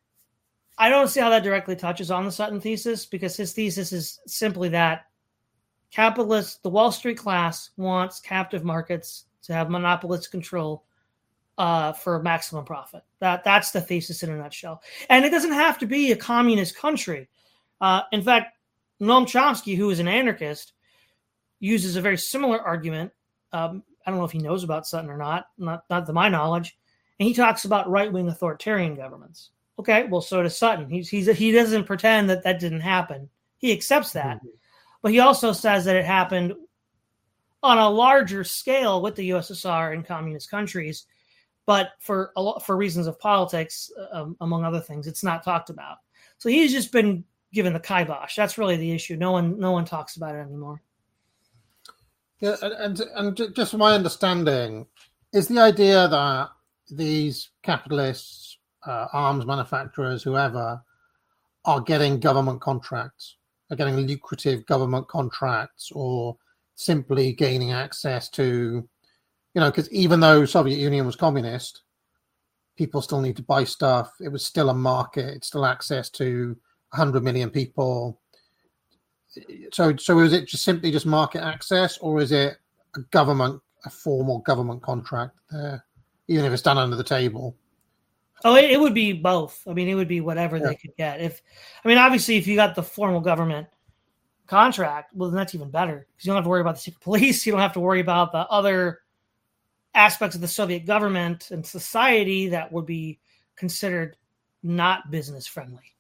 Speaker 2: I don't see how that directly touches on the Sutton thesis, because his thesis is simply that capitalists, the Wall Street class, wants captive markets to have monopolist control uh, for maximum profit. That That's the thesis in a nutshell. And it doesn't have to be a communist country. Uh, in fact, Noam Chomsky, who is an anarchist, uses a very similar argument. Um, I don't know if he knows about Sutton or not, not, not to my knowledge. And he talks about right-wing authoritarian governments. Okay, well, so does Sutton. He's, he's, he doesn't pretend that that didn't happen. He accepts that. Mm-hmm. But he also says that it happened on a larger scale with the U S S R and communist countries. But for a lot, for reasons of politics, um, among other things, it's not talked about. So he's just been given the kibosh. That's really the issue. No one, no one talks about it anymore.
Speaker 1: Yeah, and and just from my understanding, is the idea that these capitalists, uh, arms manufacturers, whoever, are getting government contracts, are getting lucrative government contracts, or simply gaining access to, you know, because even though Soviet Union was communist, people still need to buy stuff. It was still a market. It's still access to one hundred million people. So, so is it just simply just market access, or is it a government, a formal government contract there, even if it's done under the table?
Speaker 2: Oh, it, it would be both. I mean, it would be whatever yeah. they could get. If, I mean, obviously, if you got the formal government contract, well, then that's even better, because you don't have to worry about the secret police. You don't have to worry about the other aspects of the Soviet government and society that would be considered not business friendly.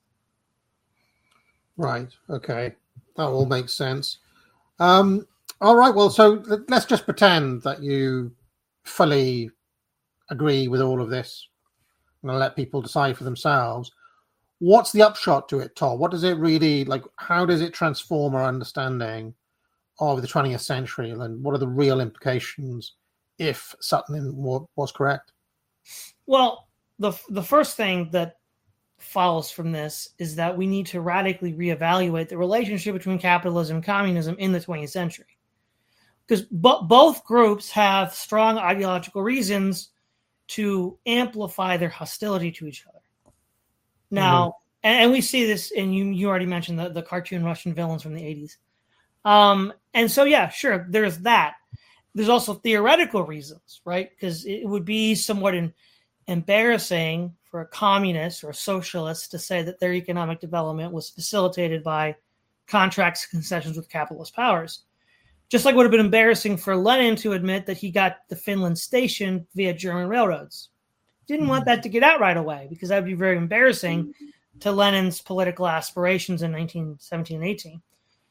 Speaker 1: Right. Okay. That all makes sense. Um, all right. Well, so let's just pretend that you fully agree with all of this. I'm going to let people decide for themselves. What's the upshot to it, Todd? What does it really, like, how does it transform our understanding of the twentieth century? And what are the real implications if Sutton was correct?
Speaker 2: Well, the the first thing that follows from this is that we need to radically reevaluate the relationship between capitalism and communism in the twentieth century. Because bo- both groups have strong ideological reasons to amplify their hostility to each other. Now, mm-hmm. and, and we see this, and you, you already mentioned the, the cartoon Russian villains from the eighties. Um, and so, yeah, sure, there's that. There's also theoretical reasons, right? Because it would be somewhat in, embarrassing for a communist or a socialist to say that their economic development was facilitated by contracts and concessions with capitalist powers. Just like it would have been embarrassing for Lenin to admit that he got the Finland station via German railroads. Didn't want that to get out right away because that would be very embarrassing to Lenin's political aspirations in nineteen seventeen and eighteen.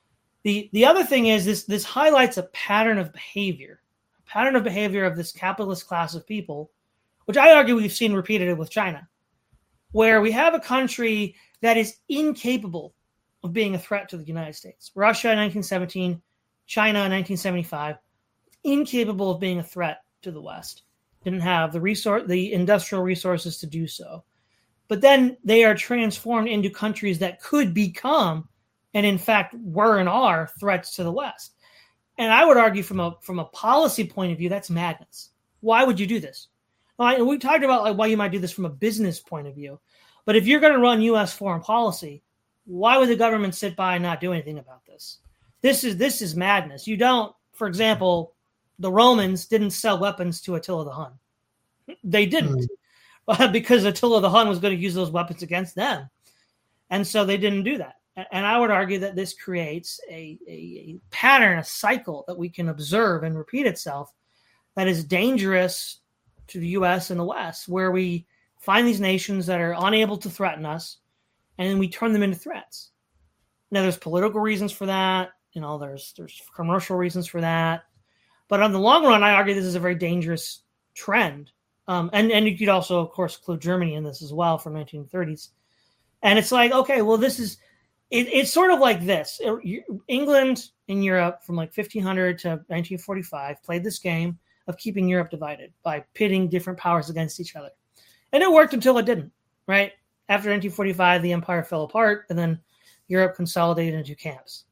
Speaker 2: The, the other thing is this, this highlights a pattern of behavior, a pattern of behavior of this capitalist class of people, which I argue we've seen repeated with China, where we have a country that is incapable of being a threat to the United States. Russia in nineteen seventeen, China in nineteen seventy-five, incapable of being a threat to the West. Didn't have the resource, the industrial resources to do so. But then they are transformed into countries that could become, and in fact were and are, threats to the West. And I would argue from a from a policy point of view, that's madness. Why would you do this? And we talked about like why you might do this from a business point of view. But if you're going to run U S foreign policy, why would the government sit by and not do anything about this? This is this is madness. You don't, for example, the Romans didn't sell weapons to Attila the Hun. They didn't mm. because Attila the Hun was going to use those weapons against them. And so they didn't do that. And I would argue that this creates a, a, a pattern, a cycle that we can observe and repeat itself that is dangerous to the U S and the West, where we find these nations that are unable to threaten us, and then we turn them into threats. Now, there's political reasons for that. You know, there's there's commercial reasons for that. But on the long run, I argue this is a very dangerous trend. Um, and, and you could also, of course, include Germany in this as well from nineteen thirties. And it's like, okay, well, this is, it, it's sort of like this. England in Europe from like fifteen hundred to nineteen forty-five played this game of keeping Europe divided by pitting different powers against each other. And it worked until it didn't, right? After nineteen forty-five, the empire fell apart, and then Europe consolidated into camps.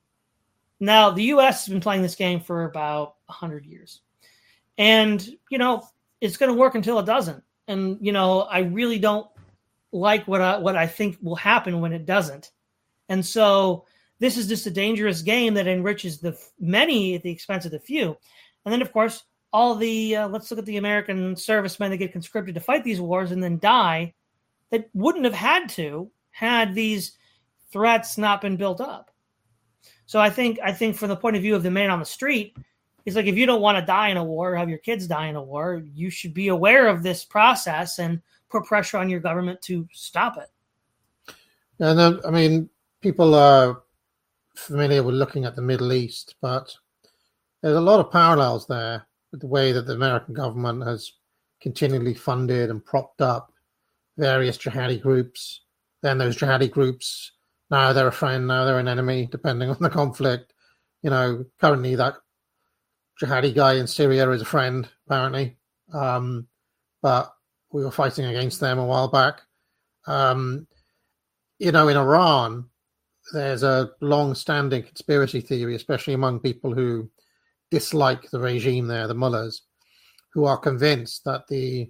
Speaker 2: Now, the U S has been playing this game for about one hundred years. And, you know, it's going to work until it doesn't. And, you know, I really don't like what I, what I think will happen when it doesn't. And so this is just a dangerous game that enriches the many at the expense of the few. And then, of course, all the, uh, let's look at the American servicemen that get conscripted to fight these wars and then die that wouldn't have had to had these threats not been built up. So I think, I think from the point of view of the man on the street, it's like if you don't want to die in a war or have your kids die in a war, you should be aware of this process and put pressure on your government to stop it.
Speaker 1: And then, I mean, people are familiar with looking at the Middle East, but there's a lot of parallels there with the way that the American government has continually funded and propped up various jihadi groups. Then those jihadi groups, now they're a friend, now they're an enemy, depending on the conflict. You know, currently that jihadi guy in Syria is a friend, apparently. Um, but we were fighting against them a while back. Um, you know, in Iran, there's a long-standing conspiracy theory, especially among people who dislike the regime there, the mullahs, who are convinced that the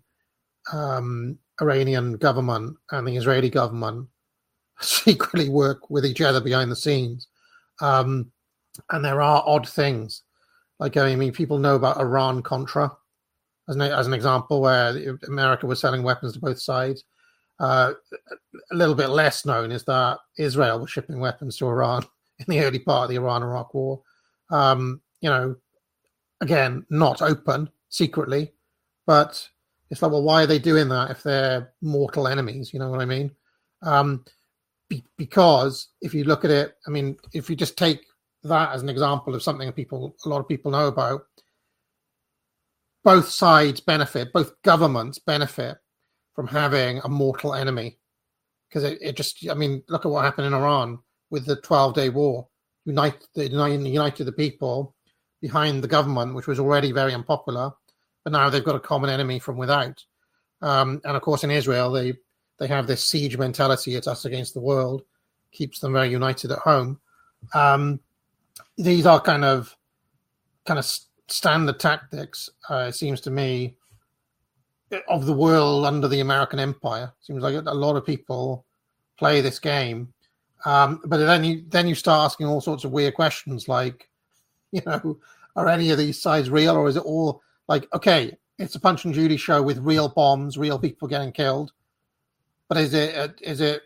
Speaker 1: um, Iranian government and the Israeli government secretly work with each other behind the scenes. Um, and there are odd things. Like, I mean, people know about Iran-Contra as an, as an example, where America was selling weapons to both sides. Uh, a little bit less known is that Israel was shipping weapons to Iran in the early part of the Iran-Iraq war. Um, you know, again, not open, secretly, but it's like, well, why are they doing that if they're mortal enemies? You know what I mean? Um, be, because if you look at it, I mean, if you just take that as an example of something that people, a lot of people know about, both sides benefit, both governments benefit from having a mortal enemy. Because it, it just, I mean, look at what happened in Iran with the twelve-day war. Unite, the, united the people behind the government, which was already very unpopular, but now they've got a common enemy from without. Um, and of course, in Israel, they they have this siege mentality, it's us against the world, keeps them very united at home. Um, these are kind of kind of standard tactics, uh, it seems to me, of the world under the American empire. Seems like a lot of people play this game. Um, but then you then you start asking all sorts of weird questions like, you know, are any of these sides real, or is it all like, okay, it's a Punch and Judy show with real bombs, real people getting killed, but is it is it?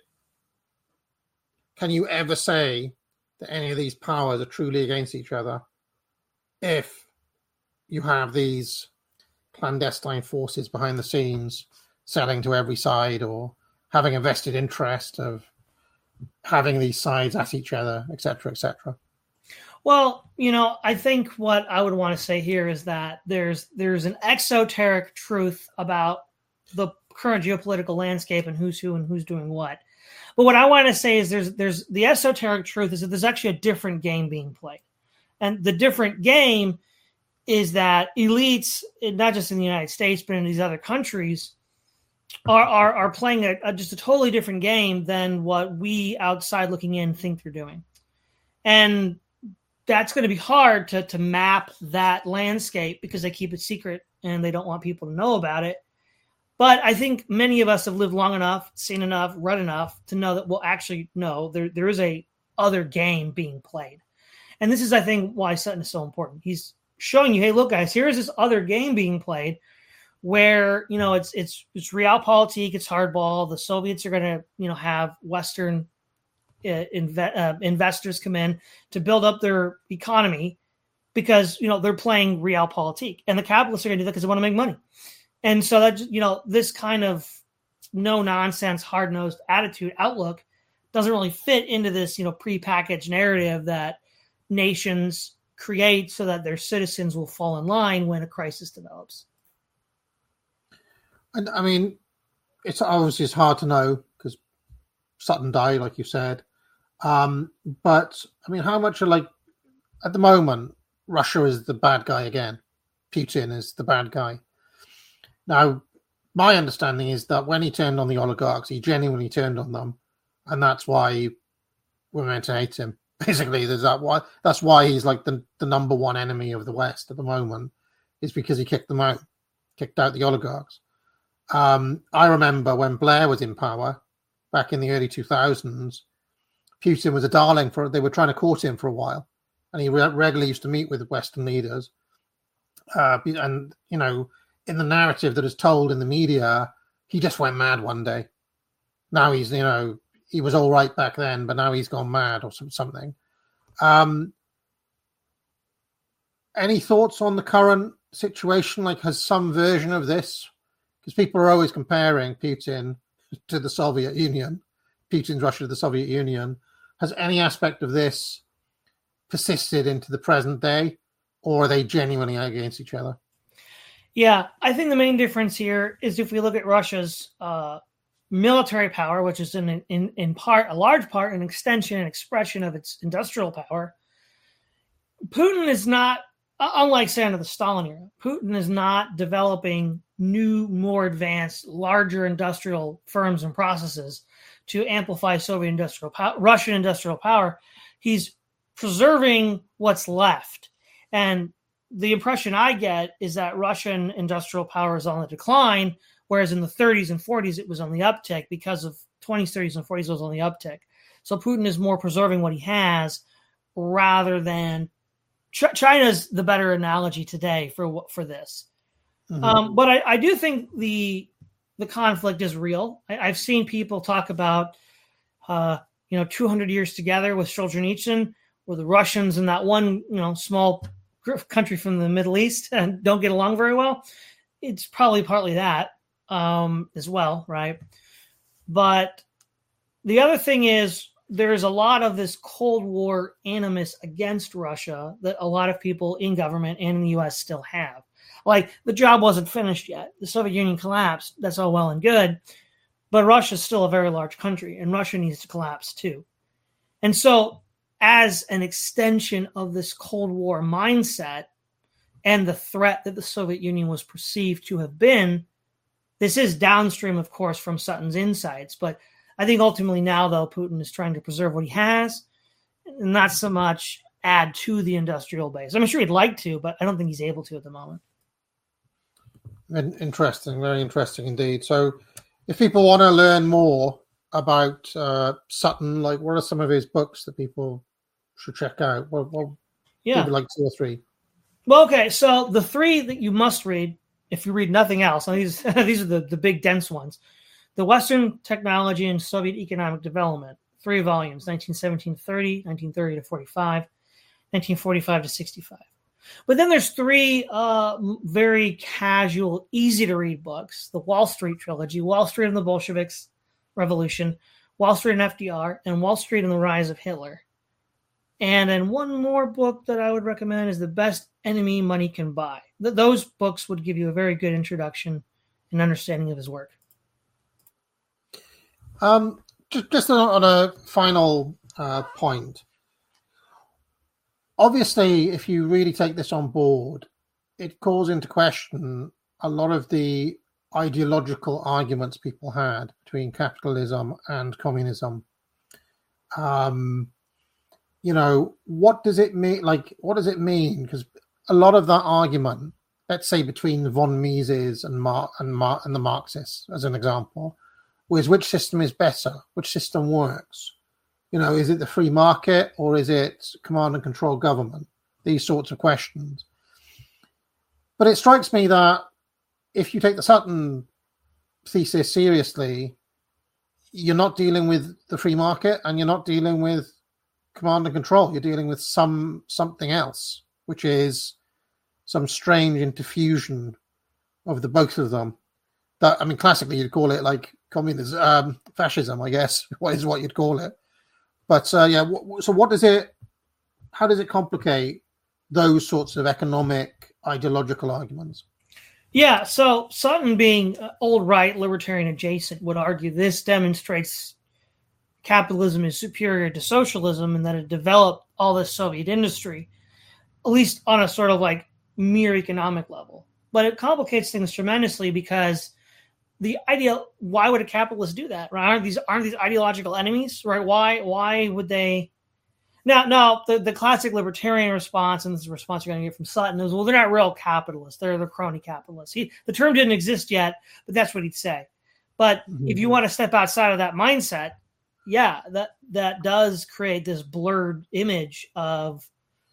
Speaker 1: Can you ever say that any of these powers are truly against each other if you have these clandestine forces behind the scenes selling to every side or having a vested interest of having these sides at each other, et cetera, et cetera?
Speaker 2: Well, you know, I think what I would want to say here is that there's there's an exoteric truth about the current geopolitical landscape and who's who and who's doing what. But what I want to say is there's there's the esoteric truth is that there's actually a different game being played. And the different game is that elites, not just in the United States, but in these other countries, are are, are playing a, a, just a totally different game than what we outside looking in think they're doing. And that's going to be hard to, to map that landscape because they keep it secret and they don't want people to know about it. But I think many of us have lived long enough, seen enough, read enough to know that we'll actually know there, there is a other game being played. And this is, I think, why Sutton is so important. He's showing you, hey, look, guys, here is this other game being played where, you know, it's it's it's realpolitik, it's hardball. The Soviets are going to, you know, have Western uh, inve- uh, investors come in to build up their economy because, you know, they're playing realpolitik. And the capitalists are going to do that because they want to make money. And so that, you know, this kind of no nonsense, hard nosed attitude outlook doesn't really fit into this, you know, prepackaged narrative that nations create so that their citizens will fall in line when a crisis develops.
Speaker 1: And I mean, it's obviously it's hard to know because Sutton died, like you said. Um, but I mean, how much are like at the moment, Russia is the bad guy again. Putin is the bad guy. Now, my understanding is that when he turned on the oligarchs, he genuinely turned on them, and that's why we're meant to hate him. Basically, there's that why that's why he's like the, the number one enemy of the West at the moment, is because he kicked them out, kicked out the oligarchs. Um, I remember when Blair was in power back in the early two thousands, Putin was a darling for they were trying to court him for a while, and he re- regularly used to meet with Western leaders. Uh, and you know, in the narrative that is told in the media, he just went mad one day. Now he's, you know, he was all right back then, but now he's gone mad or something. Um, any thoughts on the current situation? Like, has some version of this, because people are always comparing Putin to the Soviet Union, Putin's Russia to the Soviet Union. Has any aspect of this persisted into the present day, or are they genuinely against each other?
Speaker 2: Yeah, I think the main difference here is if we look at Russia's uh, military power, which is in, in in part, a large part, an extension and expression of its industrial power. Putin is not, unlike, say, under the Stalin era, Putin is not developing new, more advanced, larger industrial firms and processes to amplify Soviet industrial power, Russian industrial power. He's preserving what's left. And the impression I get is that Russian industrial power is on the decline, whereas in the thirties and forties, it was on the uptick because of twenties, thirties, and forties, it was on the uptick. So Putin is more preserving what he has rather than Ch- China's the better analogy today for for this. Mm-hmm. Um, but I, I do think the the conflict is real. I, I've seen people talk about, uh, you know, two hundred years together with Solzhenitsyn, where the Russians and that one, you know, small country from the Middle East and don't get along very well. It's probably partly that um, as well, right? But the other thing is there's a lot of this Cold War animus against Russia that a lot of people in government and in the U S still have. Like, the job wasn't finished yet. The Soviet Union collapsed. That's all well and good. But Russia's still a very large country, and Russia needs to collapse too. And so, as an extension of this Cold War mindset and the threat that the Soviet Union was perceived to have been, This is downstream, of course, from Sutton's insights. But I think ultimately now, though, Putin is trying to preserve what he has and not so much add to the industrial base. I'm sure he'd like to, but I don't think he's able to at the moment.
Speaker 1: Interesting, very interesting indeed. So if people want to learn more about uh, Sutton, like what are some of his books that people should check out? Well, well
Speaker 2: yeah,
Speaker 1: maybe like two or three.
Speaker 2: Well, okay. So the three that you must read, if you read nothing else, and these these are the, the big dense ones: The Western Technology and Soviet Economic Development, three volumes, nineteen seventeen to thirty, nineteen thirty to forty-five, nineteen forty-five to sixty-five. But then there's three uh, very casual, easy to read books: The Wall Street Trilogy, Wall Street and the Bolsheviks Revolution, Wall Street and F D R, and Wall Street and the Rise of Hitler. And then one more book that I would recommend is The Best Enemy Money Can Buy. Th- those books would give you a very good introduction and understanding of his work.
Speaker 1: Um, just, just on a final uh, point. Obviously, if you really take this on board, it calls into question a lot of the ideological arguments people had between capitalism and communism. Um, you know, what does it mean? Like, what does it mean? Because a lot of that argument, let's say between von Mises and Mar- and, Mar- and the Marxists, as an example, was which system is better? Which system works? You know, is it the free market or is it command and control government? These sorts of questions. But it strikes me that if you take the Sutton thesis seriously, you're not dealing with the free market and you're not dealing with command and control. You're dealing with some something else, which is some strange interfusion of the both of them. That I mean, classically, you'd call it like communism, um, fascism, I guess, what is what you'd call it. But uh, yeah, w- so what does it? How does it complicate those sorts of economic ideological arguments?
Speaker 2: Yeah, so Sutton, being uh, old right, libertarian adjacent, would argue this demonstrates capitalism is superior to socialism and that it developed all this Soviet industry, at least on a sort of like mere economic level. But it complicates things tremendously because the idea, why would a capitalist do that? Right? Aren't these aren't these ideological enemies? Right? Why why would they? Now, now the, the classic libertarian response, and this is a response you're going to get from Sutton, is, well, they're not real capitalists. They're the crony capitalists. He, the term didn't exist yet, but that's what he'd say. But mm-hmm. if you want to step outside of that mindset, yeah, that that does create this blurred image of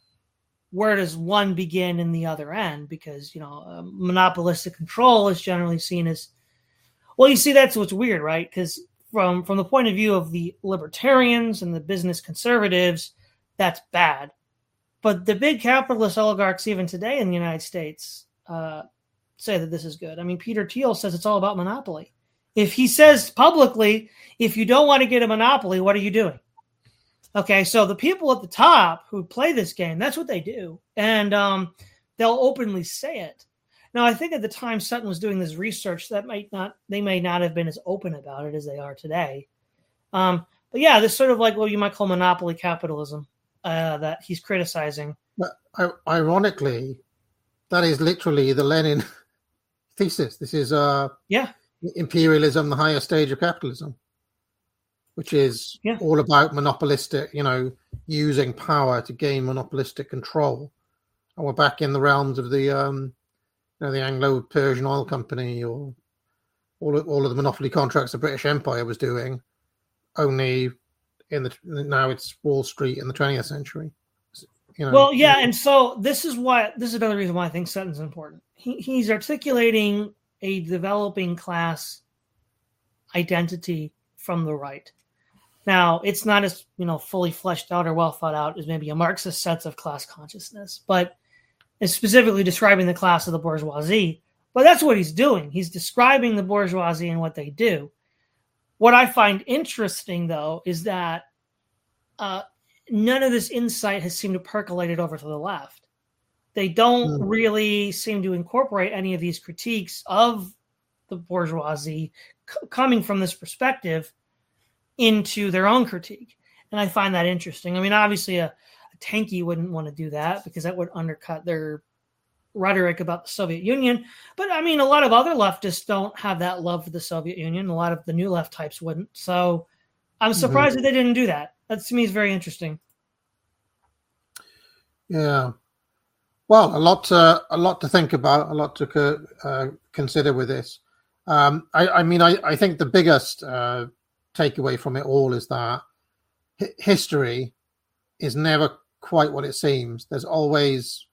Speaker 2: where does one begin and the other end, because, you know, uh, monopolistic control is generally seen as, well, you see, that's what's weird, right? Because from, from the point of view of the libertarians and the business conservatives, that's bad. But the big capitalist oligarchs, even today in the United States, uh, say that this is good. I mean, Peter Thiel says it's all about monopoly. If he says publicly, if you don't want to get a monopoly, what are you doing? Okay, so the people at the top who play this game, that's what they do. And um, they'll openly say it. Now, I think at the time Sutton was doing this research, that might not, they may not have been as open about it as they are today. Um, but yeah, this sort of like, well, you might call monopoly capitalism uh, that he's criticizing.
Speaker 1: But ironically, that is literally the Lenin thesis. This is uh,
Speaker 2: yeah.
Speaker 1: imperialism, the higher stage of capitalism, which is yeah. all about monopolistic, you know, using power to gain monopolistic control. And we're back in the realms of the, um, you know, the Anglo-Persian Oil Company, or all of, all of the monopoly contracts the British Empire was doing, only in the now it's Wall Street in the twentieth century. You know,
Speaker 2: well, yeah, and so this is why this is another reason why I think Sutton's important. He, he's articulating a developing class identity from the right. Now, it's not as, you know, fully fleshed out or well thought out as maybe a Marxist sense of class consciousness, but it's specifically describing the class of the bourgeoisie. But that's what he's doing. He's describing the bourgeoisie and what they do. What I find interesting, though, is that uh, none of this insight has seemed to percolate it over to the left. They don't mm. really seem to incorporate any of these critiques of the bourgeoisie c- coming from this perspective into their own critique. And I find that interesting. I mean, obviously a, a tanky wouldn't want to do that because that would undercut their rhetoric about the Soviet Union. But I mean, a lot of other leftists don't have that love for the Soviet Union. A lot of the new left types wouldn't. So I'm surprised mm-hmm. that they didn't do that. That to me is very interesting.
Speaker 1: Yeah. Well, a lot to, a lot to think about, a lot to uh, consider with this. Um, I, I mean, I, I think the biggest uh, takeaway from it all is that hi- history is never quite what it seems. There's always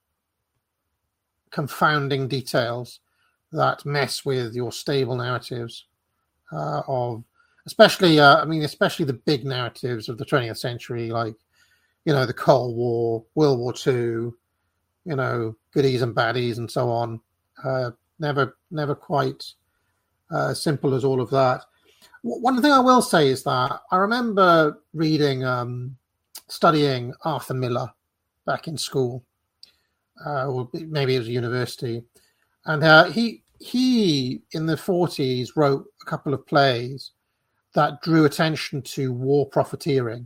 Speaker 1: confounding details that mess with your stable narratives uh, of, especially, uh, I mean, especially the big narratives of the twentieth century, like, you know, the Cold War, World War Two, you know, goodies and baddies and so on. Uh, never, never quite uh, simple as all of that. W- one thing I will say is that I remember reading, um, studying Arthur Miller back in school, uh, or maybe it was university, and uh, he he in the forties wrote a couple of plays that drew attention to war profiteering.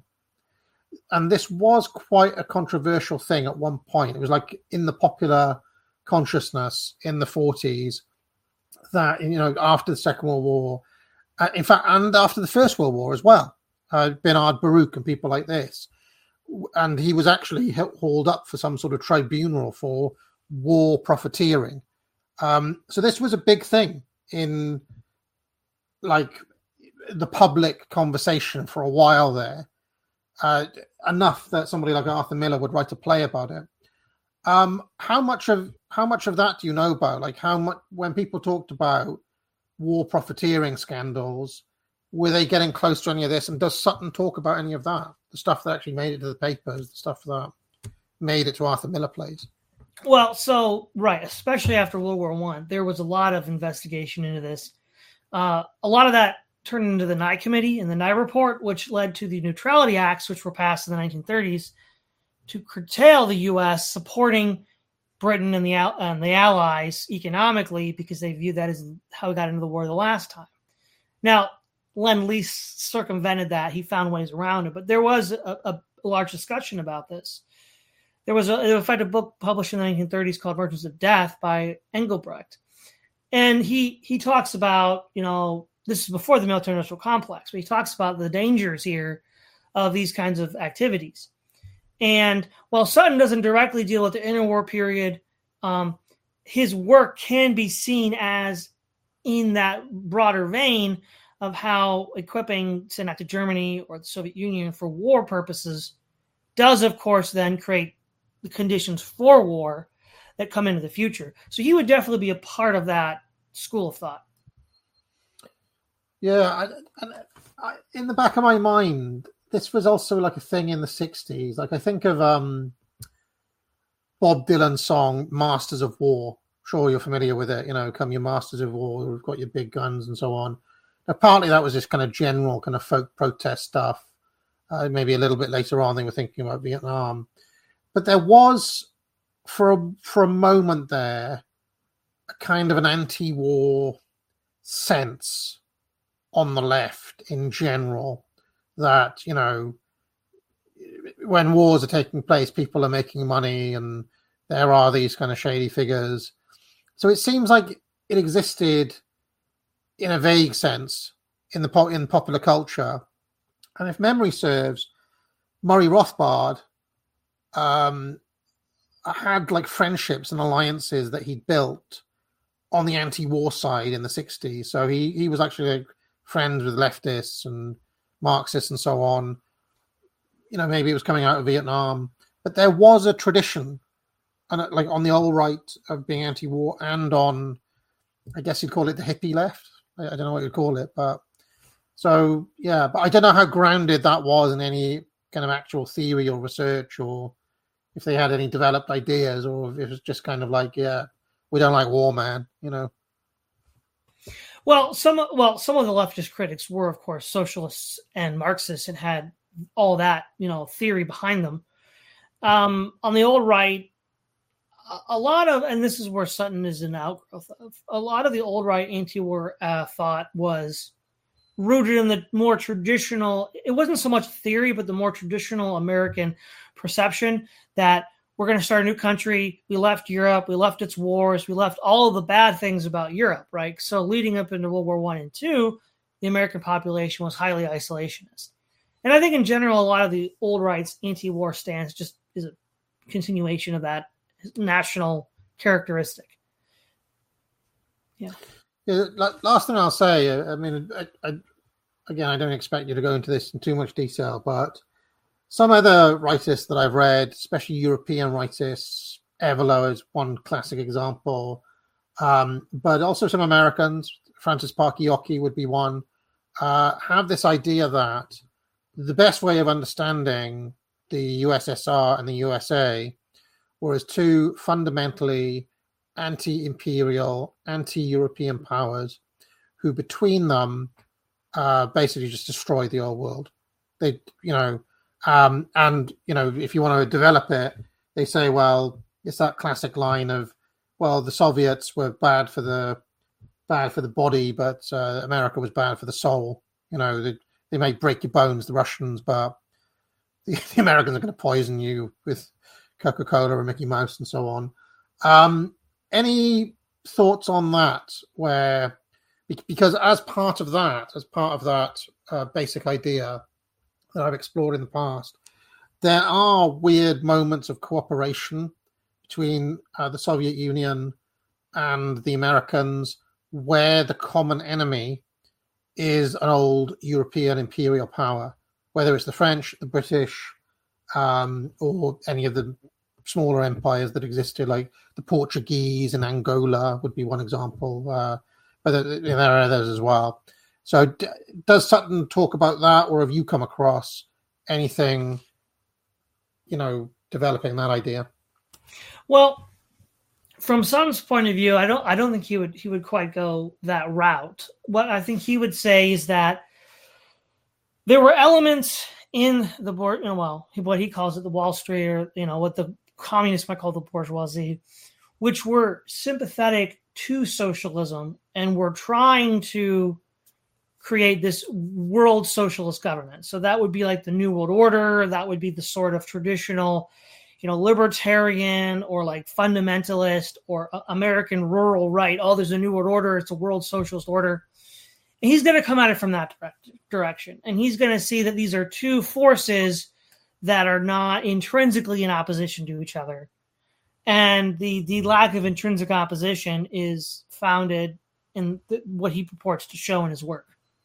Speaker 1: And this was quite a controversial thing at one point. It was like in the popular consciousness in the forties that, you know, after the Second World War, uh, in fact, and after the First World War as well, uh, Bernard Baruch and people like this. And he was actually hauled up for some sort of tribunal for war profiteering. Um, so this was a big thing in like the public conversation for a while there. Uh, enough that somebody like Arthur Miller would write a play about it. Um, how much of how much of that do you know about? Like how much when people talked about war profiteering scandals, were they getting close to any of this? And does Sutton talk about any of that? The stuff that actually made it to the papers, the stuff that made it to Arthur Miller plays.
Speaker 2: Well, so right, especially after World War One, there was a lot of investigation into this. Uh, a lot of that turned into the Nye Committee and the Nye Report, which led to the Neutrality Acts, which were passed in the nineteen thirties to curtail the U S supporting Britain and the and the Allies economically, because they viewed that as how we got into the war the last time. Now, Lend-Lease circumvented that. He found ways around it, but there was a, a large discussion about this. There was, a, in fact, a book published in the nineteen thirties called Merchants of Death by Engelbrecht. And he he talks about, you know, this is before the military-industrial complex, but he talks about the dangers here of these kinds of activities. And while Sutton doesn't directly deal with the interwar period, um, his work can be seen as in that broader vein of how equipping, say, not to Germany or the Soviet Union for war purposes does, of course, then create the conditions for war that come into the future. So he would definitely be a part of that school of thought.
Speaker 1: Yeah, I, I, I, in the back of my mind, this was also like a thing in the sixties. Like I think of um, Bob Dylan's song "Masters of War." Sure, you're familiar with it. You know, "Come, you masters of war. We've got your big guns and so on." Now, partly that was just kind of general kind of folk protest stuff. Uh, maybe a little bit later on, they were thinking about Vietnam, but there was for a, for a moment there a kind of an anti-war sense on the left in general, that, you know, when wars are taking place, people are making money and there are these kind of shady figures. So it seems like it existed in a vague sense in the in popular culture. And if memory serves, Murray Rothbard um, had like friendships and alliances that he'd built on the anti-war side in the sixties. So he, he was actually like friends with leftists and Marxists and so on. You know, maybe it was coming out of Vietnam, but there was a tradition, and like on the alt right of being anti-war, and on, I guess you'd call it the hippie left. I, I don't know what you'd call it, but so yeah. But I don't know how grounded that was in any kind of actual theory or research, or if they had any developed ideas, or if it was just kind of like, yeah, we don't like war, man. You know.
Speaker 2: Well, some well, some of the leftist critics were, of course, socialists and Marxists and had all that, you know, theory behind them. Um, on the old right, a lot of, and this is where Sutton is an outgrowth of, a lot of the old right anti-war uh, thought was rooted in the more traditional, it wasn't so much theory, but the more traditional American perception that we're going to start a new country. We left Europe. We left its wars. We left all of the bad things about Europe, right? So leading up into World War One and Two, the American population was highly isolationist. And I think in general, a lot of the old right's anti-war stance just is a continuation of that national characteristic. Yeah.
Speaker 1: Yeah. Last thing I'll say, I mean, I, I, again, I don't expect you to go into this in too much detail, but some other rightists that I've read, especially European rightists, Evelo is one classic example, um, but also some Americans, Francis Park Yockey would be one, uh, have this idea that the best way of understanding the U S S R and the U S A were as two fundamentally anti-imperial, anti-European powers who between them uh, basically just destroy the old world. They, you know, um, and, you know, if you want to develop it, they say, well, it's that classic line of, well, the Soviets were bad for the bad for the body, but uh, America was bad for the soul. You know, they, they may break your bones, the Russians, but the, the Americans are going to poison you with Coca-Cola and Mickey Mouse and so on. Um, any thoughts on that? Where, because as part of that, as part of that uh, basic idea that I've explored in the past, there are weird moments of cooperation between uh, the Soviet Union and the Americans, where the common enemy is an old European imperial power, whether it's the French, the British, um, or any of the smaller empires that existed, like the Portuguese and Angola would be one example, uh, but there are others as well. So d- does Sutton talk about that, or have you come across anything, you know, developing that idea?
Speaker 2: Well, from Sutton's point of view, I don't I don't think he would he would quite go that route. What I think he would say is that there were elements in the board, you know, well, what he calls it, the Wall Street, or, you know, what the communists might call the bourgeoisie, which were sympathetic to socialism and were trying to create this world socialist government. So that would be like the New World Order. That would be the sort of traditional, you know, libertarian or like fundamentalist or American rural right. Oh, there's a New World Order. It's a world socialist order. And he's going to come at it from that direct, direction. And he's going to see that these are two forces that are not intrinsically in opposition to each other. And the, the lack of intrinsic opposition is founded in the, what he purports to show in his work.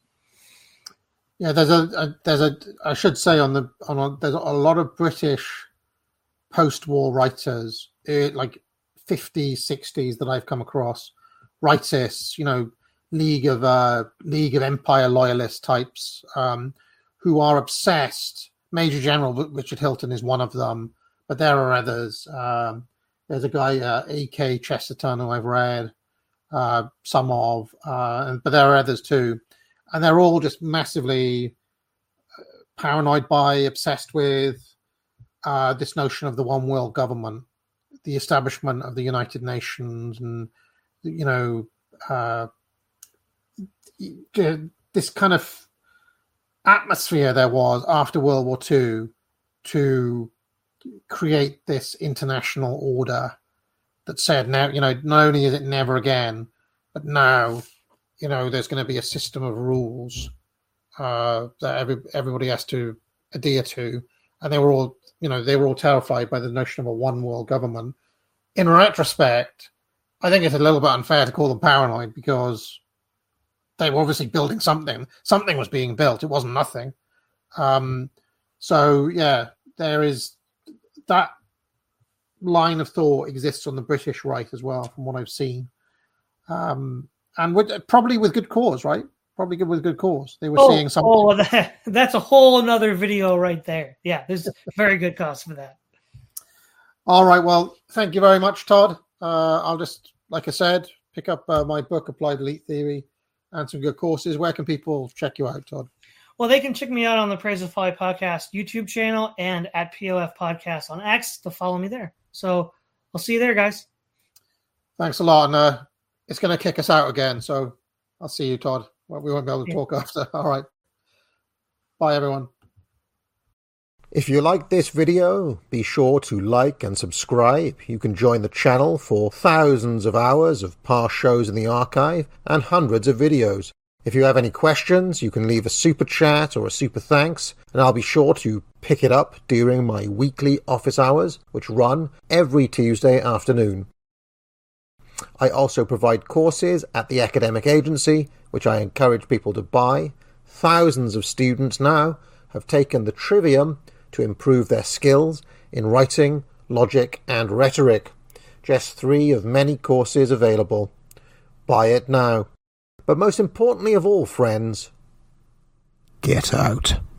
Speaker 1: Yeah, there's a, a there's a I should say on the on a, there's a lot of British post-war writers, uh, like fifties, sixties that I've come across, rightists, you know, League of uh, League of Empire loyalist types, um, who are obsessed. Major General Richard Hilton is one of them, but there are others. Um, there's a guy, uh, A K Chesterton, who I've read uh, some of, uh, but there are others too. And they're all just massively paranoid by, obsessed with uh, this notion of the one world government, the establishment of the United Nations, and, you know, uh, this kind of atmosphere there was after World War Two to create this international order that said, now, you know, not only is it never again, but now, you know, there's going to be a system of rules uh, that every, everybody has to adhere to. And they were all, you know, they were all terrified by the notion of a one world government. In retrospect, I think it's a little bit unfair to call them paranoid, because they were obviously building something. Something was being built. It wasn't nothing. Um, so, yeah, there is that line of thought exists on the British right as well, from what I've seen. Um, and with, probably with good cause, right? Probably good with good cause. They were
Speaker 2: oh,
Speaker 1: seeing something.
Speaker 2: Oh, that, that's a whole another video right there. Yeah, there's very good cause for that.
Speaker 1: All right. Well, thank you very much, Todd. Uh, I'll just, like I said, pick up uh, my book, Applied Elite Theory, and some good courses. Where can people check you out, Todd?
Speaker 2: Well, they can check me out on the Praise of Folly Podcast YouTube channel and at P O F Podcast on X to follow me there. So I'll see you there, guys.
Speaker 1: Thanks a lot. And uh, it's going to kick us out again. So I'll see you, Todd. Well, we won't be able to talk yeah. after. All right. Bye, everyone.
Speaker 3: If you liked this video, be sure to like and subscribe. You can join the channel for thousands of hours of past shows in the archive and hundreds of videos. If you have any questions, you can leave a super chat or a super thanks, and I'll be sure to pick it up during my weekly office hours, which run every Tuesday afternoon. I also provide courses at the academic agency, which I encourage people to buy. Thousands of students now have taken the Trivium to improve their skills in writing, logic and rhetoric. Just three of many courses available. Buy it now. But most importantly of all, friends, get out.